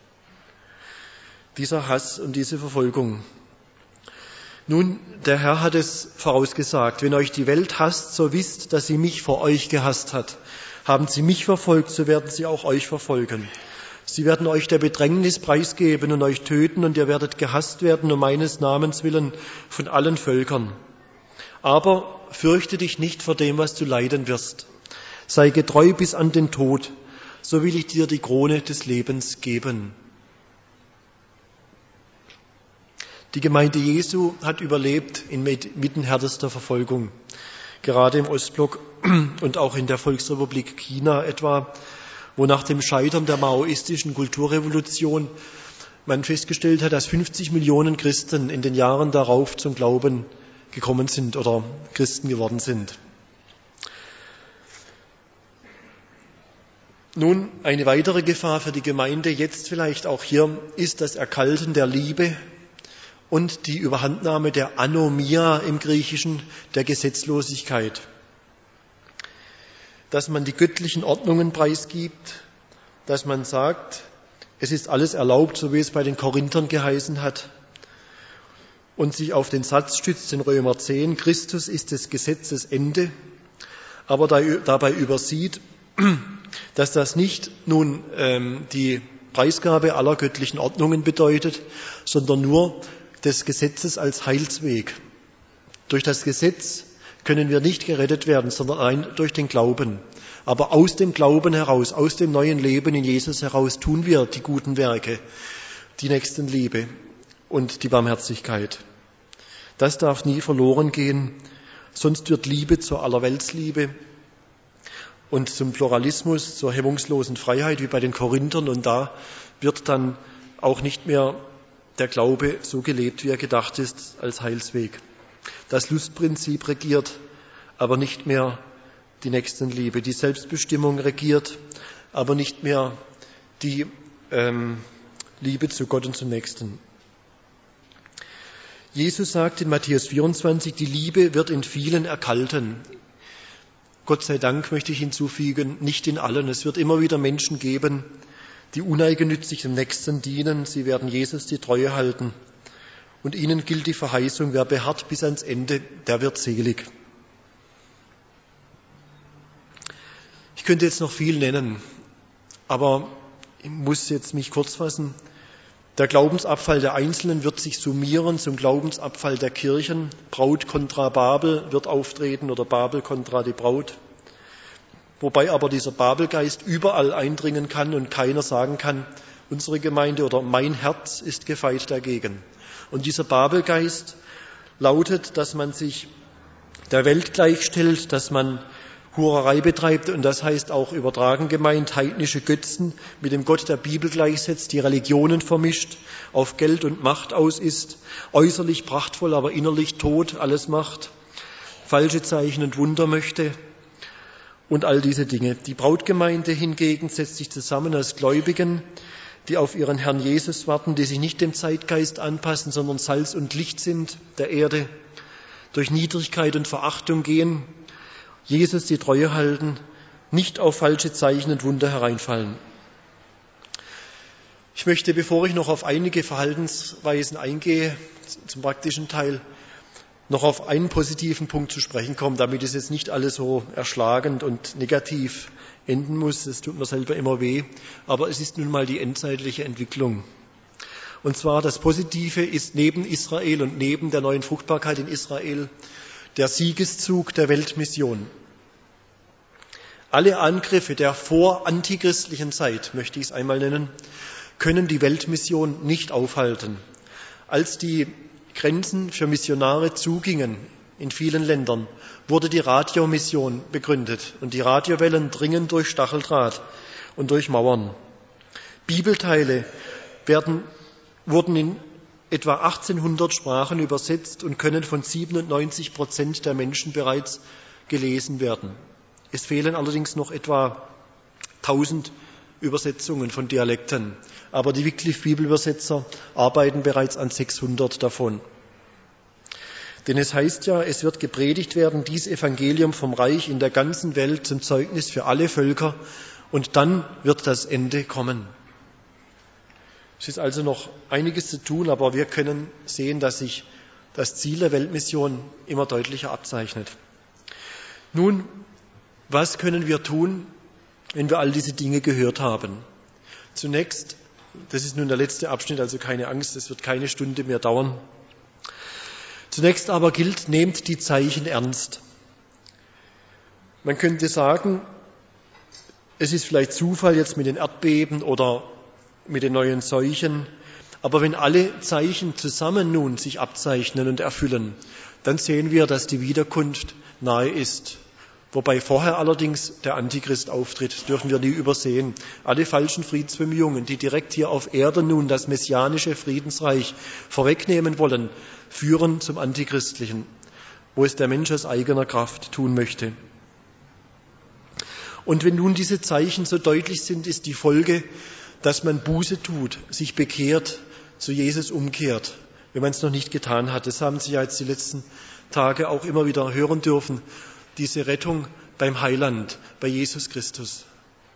Dieser Hass und diese Verfolgung. Nun, der Herr hat es vorausgesagt, wenn euch die Welt hasst, so wisst, dass sie mich vor euch gehasst hat. Haben sie mich verfolgt, so werden sie auch euch verfolgen. Sie werden euch der Bedrängnis preisgeben und euch töten, und ihr werdet gehasst werden um meines Namens willen von allen Völkern. Aber fürchte dich nicht vor dem, was du leiden wirst. Sei getreu bis an den Tod, so will ich dir die Krone des Lebens geben. Die Gemeinde Jesu hat überlebt inmitten härtester Verfolgung, gerade im Ostblock und auch in der Volksrepublik China etwa, wo nach dem Scheitern der maoistischen Kulturrevolution man festgestellt hat, dass fünfzig Millionen Christen in den Jahren darauf zum Glauben gekommen sind oder Christen geworden sind. Nun, eine weitere Gefahr für die Gemeinde, jetzt vielleicht auch hier, ist das Erkalten der Liebe und die Überhandnahme der Anomia im Griechischen, der Gesetzlosigkeit. Dass man die göttlichen Ordnungen preisgibt, dass man sagt, es ist alles erlaubt, so wie es bei den Korinthern geheißen hat, und sich auf den Satz stützt in Römer zehn, Christus ist des Gesetzes Ende, aber dabei übersieht, dass das nicht nun ähm, die Preisgabe aller göttlichen Ordnungen bedeutet, sondern nur des Gesetzes als Heilsweg. Durch das Gesetz können wir nicht gerettet werden, sondern allein durch den Glauben. Aber aus dem Glauben heraus, aus dem neuen Leben in Jesus heraus tun wir die guten Werke, die Nächstenliebe und die Barmherzigkeit. Das darf nie verloren gehen, sonst wird Liebe zur Allerweltsliebe und zum Pluralismus, zur hemmungslosen Freiheit wie bei den Korinthern, und da wird dann auch nicht mehr der Glaube so gelebt, wie er gedacht ist, als Heilsweg. Das Lustprinzip regiert, aber nicht mehr die Nächstenliebe. Die Selbstbestimmung regiert, aber nicht mehr die ähm, Liebe zu Gott und zum Nächsten. Jesus sagt in Matthäus vierundzwanzig, die Liebe wird in vielen erkalten. Gott sei Dank möchte ich hinzufügen, nicht in allen. Es wird immer wieder Menschen geben, die uneigennützig dem Nächsten dienen. Sie werden Jesus die Treue halten. Und ihnen gilt die Verheißung, wer beharrt bis ans Ende, der wird selig. Ich könnte jetzt noch viel nennen, aber ich muss jetzt mich kurz fassen. Der Glaubensabfall der Einzelnen wird sich summieren zum Glaubensabfall der Kirchen. Braut kontra Babel wird auftreten oder Babel kontra die Braut. Wobei aber dieser Babelgeist überall eindringen kann und keiner sagen kann, unsere Gemeinde oder mein Herz ist gefeit dagegen. Und dieser Babelgeist lautet, dass man sich der Welt gleichstellt, dass man Hurerei betreibt, und das heißt auch übertragen gemeint, heidnische Götzen mit dem Gott der Bibel gleichsetzt, die Religionen vermischt, auf Geld und Macht aus ist, äußerlich prachtvoll, aber innerlich tot alles macht, falsche Zeichen und Wunder möchte und all diese Dinge. Die Brautgemeinde hingegen setzt sich zusammen aus Gläubigen, die auf ihren Herrn Jesus warten, die sich nicht dem Zeitgeist anpassen, sondern Salz und Licht sind der Erde, durch Niedrigkeit und Verachtung gehen, Jesus die Treue halten, nicht auf falsche Zeichen und Wunder hereinfallen. Ich möchte, bevor ich noch auf einige Verhaltensweisen eingehe, zum praktischen Teil, noch auf einen positiven Punkt zu sprechen kommen, damit es jetzt nicht alles so erschlagend und negativ enden muss. Das tut mir selber immer weh, aber es ist nun mal die endzeitliche Entwicklung. Und zwar das Positive ist neben Israel und neben der neuen Fruchtbarkeit in Israel der Siegeszug der Weltmission. Alle Angriffe der vor-antichristlichen Zeit, möchte ich es einmal nennen, können die Weltmission nicht aufhalten. Als die Grenzen für Missionare zugingen in vielen Ländern, wurde die Radiomission begründet. Und die Radiowellen dringen durch Stacheldraht und durch Mauern. Bibelteile werden, wurden in etwa achtzehnhundert Sprachen übersetzt und können von siebenundneunzig Prozent der Menschen bereits gelesen werden. Es fehlen allerdings noch etwa tausend Übersetzungen von Dialekten, aber die Wycliffe-Bibelübersetzer arbeiten bereits an sechshundert davon. Denn es heißt ja, es wird gepredigt werden, dies Evangelium vom Reich in der ganzen Welt zum Zeugnis für alle Völker, und dann wird das Ende kommen. Es ist also noch einiges zu tun, aber wir können sehen, dass sich das Ziel der Weltmission immer deutlicher abzeichnet. Nun, was können wir tun, wenn wir all diese Dinge gehört haben? Zunächst, das ist nun der letzte Abschnitt, also keine Angst, es wird keine Stunde mehr dauern. Zunächst aber gilt, nehmt die Zeichen ernst. Man könnte sagen, es ist vielleicht Zufall jetzt mit den Erdbeben oder mit den neuen Seuchen. Aber wenn alle Zeichen zusammen nun sich abzeichnen und erfüllen, dann sehen wir, dass die Wiederkunft nahe ist. Wobei vorher allerdings der Antichrist auftritt, das dürfen wir nie übersehen. Alle falschen Friedensbemühungen, die direkt hier auf Erden nun das messianische Friedensreich vorwegnehmen wollen, führen zum Antichristlichen, wo es der Mensch aus eigener Kraft tun möchte. Und wenn nun diese Zeichen so deutlich sind, ist die Folge, dass man Buße tut, sich bekehrt, zu Jesus umkehrt, wenn man es noch nicht getan hat. Das haben Sie ja jetzt die letzten Tage auch immer wieder hören dürfen, diese Rettung beim Heiland, bei Jesus Christus.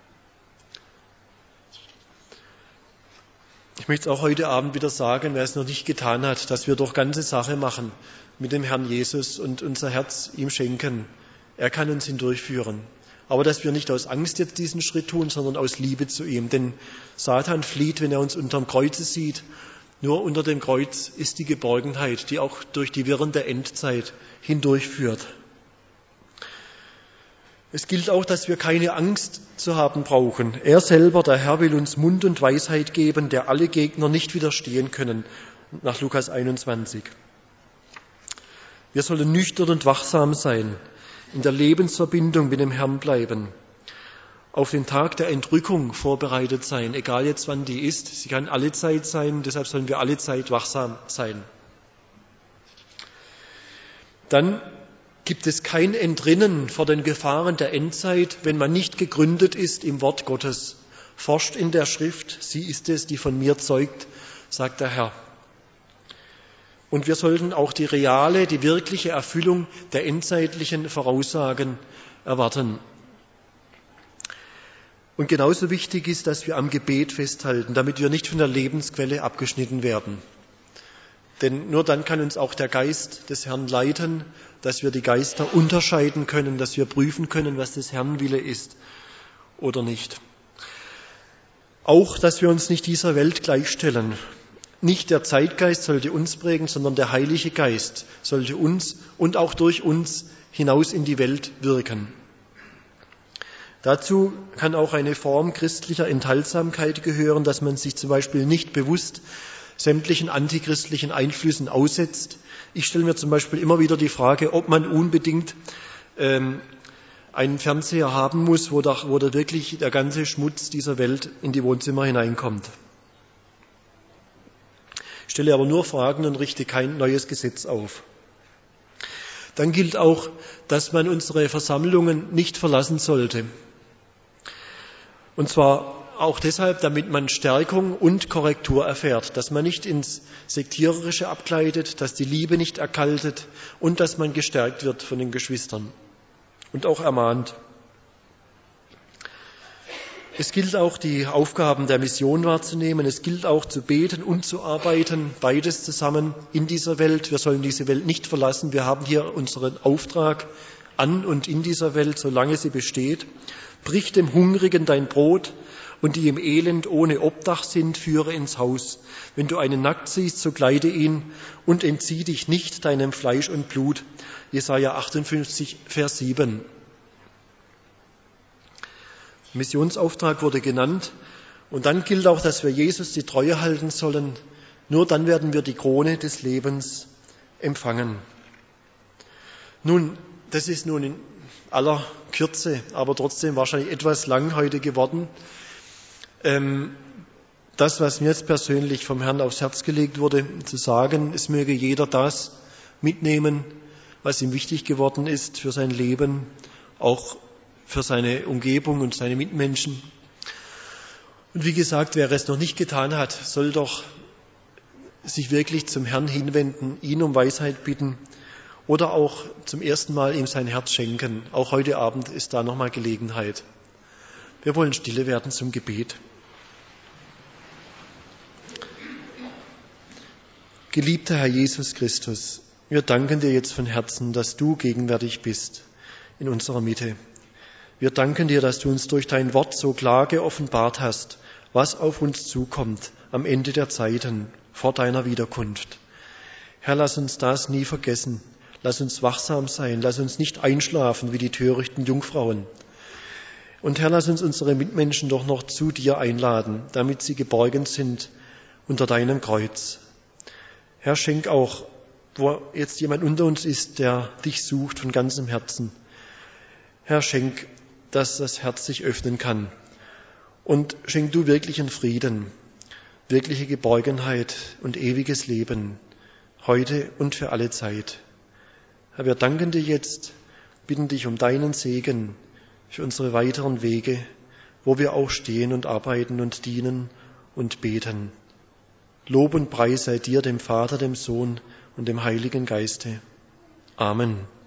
Ich möchte es auch heute Abend wieder sagen, wer es noch nicht getan hat, dass wir doch ganze Sache machen mit dem Herrn Jesus und unser Herz ihm schenken. Er kann uns hindurchführen. Aber dass wir nicht aus Angst jetzt diesen Schritt tun, sondern aus Liebe zu ihm. Denn Satan flieht, wenn er uns unterm Kreuze sieht. Nur unter dem Kreuz ist die Geborgenheit, die auch durch die Wirren der Endzeit hindurchführt. Es gilt auch, dass wir keine Angst zu haben brauchen. Er selber, der Herr, will uns Mund und Weisheit geben, der alle Gegner nicht widerstehen können, nach Lukas einundzwanzig. Wir sollen nüchtern und wachsam sein, in der Lebensverbindung mit dem Herrn bleiben, auf den Tag der Entrückung vorbereitet sein, egal jetzt wann die ist. Sie kann alle Zeit sein, deshalb sollen wir alle Zeit wachsam sein. Dann gibt es kein Entrinnen vor den Gefahren der Endzeit, wenn man nicht gegründet ist im Wort Gottes. Forscht in der Schrift, sie ist es, die von mir zeugt, sagt der Herr. Und wir sollten auch die reale, die wirkliche Erfüllung der endzeitlichen Voraussagen erwarten. Und genauso wichtig ist, dass wir am Gebet festhalten, damit wir nicht von der Lebensquelle abgeschnitten werden. Denn nur dann kann uns auch der Geist des Herrn leiten, dass wir die Geister unterscheiden können, dass wir prüfen können, was des Herrn Wille ist oder nicht. Auch, dass wir uns nicht dieser Welt gleichstellen. Nicht der Zeitgeist sollte uns prägen, sondern der Heilige Geist sollte uns und auch durch uns hinaus in die Welt wirken. Dazu kann auch eine Form christlicher Enthaltsamkeit gehören, dass man sich zum Beispiel nicht bewusst sämtlichen antichristlichen Einflüssen aussetzt. Ich stelle mir zum Beispiel immer wieder die Frage, ob man unbedingt ähm, einen Fernseher haben muss, wo da, wo da wirklich der ganze Schmutz dieser Welt in die Wohnzimmer hineinkommt. Ich stelle aber nur Fragen und richte kein neues Gesetz auf. Dann gilt auch, dass man unsere Versammlungen nicht verlassen sollte. Und zwar auch deshalb, damit man Stärkung und Korrektur erfährt, dass man nicht ins Sektiererische abgleitet, dass die Liebe nicht erkaltet und dass man gestärkt wird von den Geschwistern und auch ermahnt. Es gilt auch, die Aufgaben der Mission wahrzunehmen. Es gilt auch, zu beten und zu arbeiten, beides zusammen in dieser Welt. Wir sollen diese Welt nicht verlassen. Wir haben hier unseren Auftrag an und in dieser Welt, solange sie besteht. Brich dem Hungrigen dein Brot und die im Elend ohne Obdach sind, führe ins Haus. Wenn du einen nackt siehst, so kleide ihn und entzieh dich nicht deinem Fleisch und Blut. Jesaja achtundfünfzig, Vers sieben. Missionsauftrag wurde genannt. Und dann gilt auch, dass wir Jesus die Treue halten sollen. Nur dann werden wir die Krone des Lebens empfangen. Nun, das ist nun in aller Kürze, aber trotzdem wahrscheinlich etwas lang heute geworden. Ähm, das, was mir jetzt persönlich vom Herrn aufs Herz gelegt wurde, zu sagen, es möge jeder das mitnehmen, was ihm wichtig geworden ist für sein Leben, auch für seine Umgebung und seine Mitmenschen. Und wie gesagt, wer es noch nicht getan hat, soll doch sich wirklich zum Herrn hinwenden, ihn um Weisheit bitten oder auch zum ersten Mal ihm sein Herz schenken. Auch heute Abend ist da nochmal Gelegenheit. Wir wollen stille werden zum Gebet. Geliebter Herr Jesus Christus, wir danken dir jetzt von Herzen, dass du gegenwärtig bist in unserer Mitte. Wir danken dir, dass du uns durch dein Wort so klar geoffenbart hast, was auf uns zukommt am Ende der Zeiten, vor deiner Wiederkunft. Herr, lass uns das nie vergessen. Lass uns wachsam sein. Lass uns nicht einschlafen wie die törichten Jungfrauen. Und Herr, lass uns unsere Mitmenschen doch noch zu dir einladen, damit sie geborgen sind unter deinem Kreuz. Herr, schenk auch, wo jetzt jemand unter uns ist, der dich sucht von ganzem Herzen. Herr, schenk, dass das Herz sich öffnen kann. Und schenk du wirklichen Frieden, wirkliche Geborgenheit und ewiges Leben, heute und für alle Zeit. Herr, wir danken dir jetzt, bitten dich um deinen Segen für unsere weiteren Wege, wo wir auch stehen und arbeiten und dienen und beten. Lob und Preis sei dir, dem Vater, dem Sohn und dem Heiligen Geiste. Amen.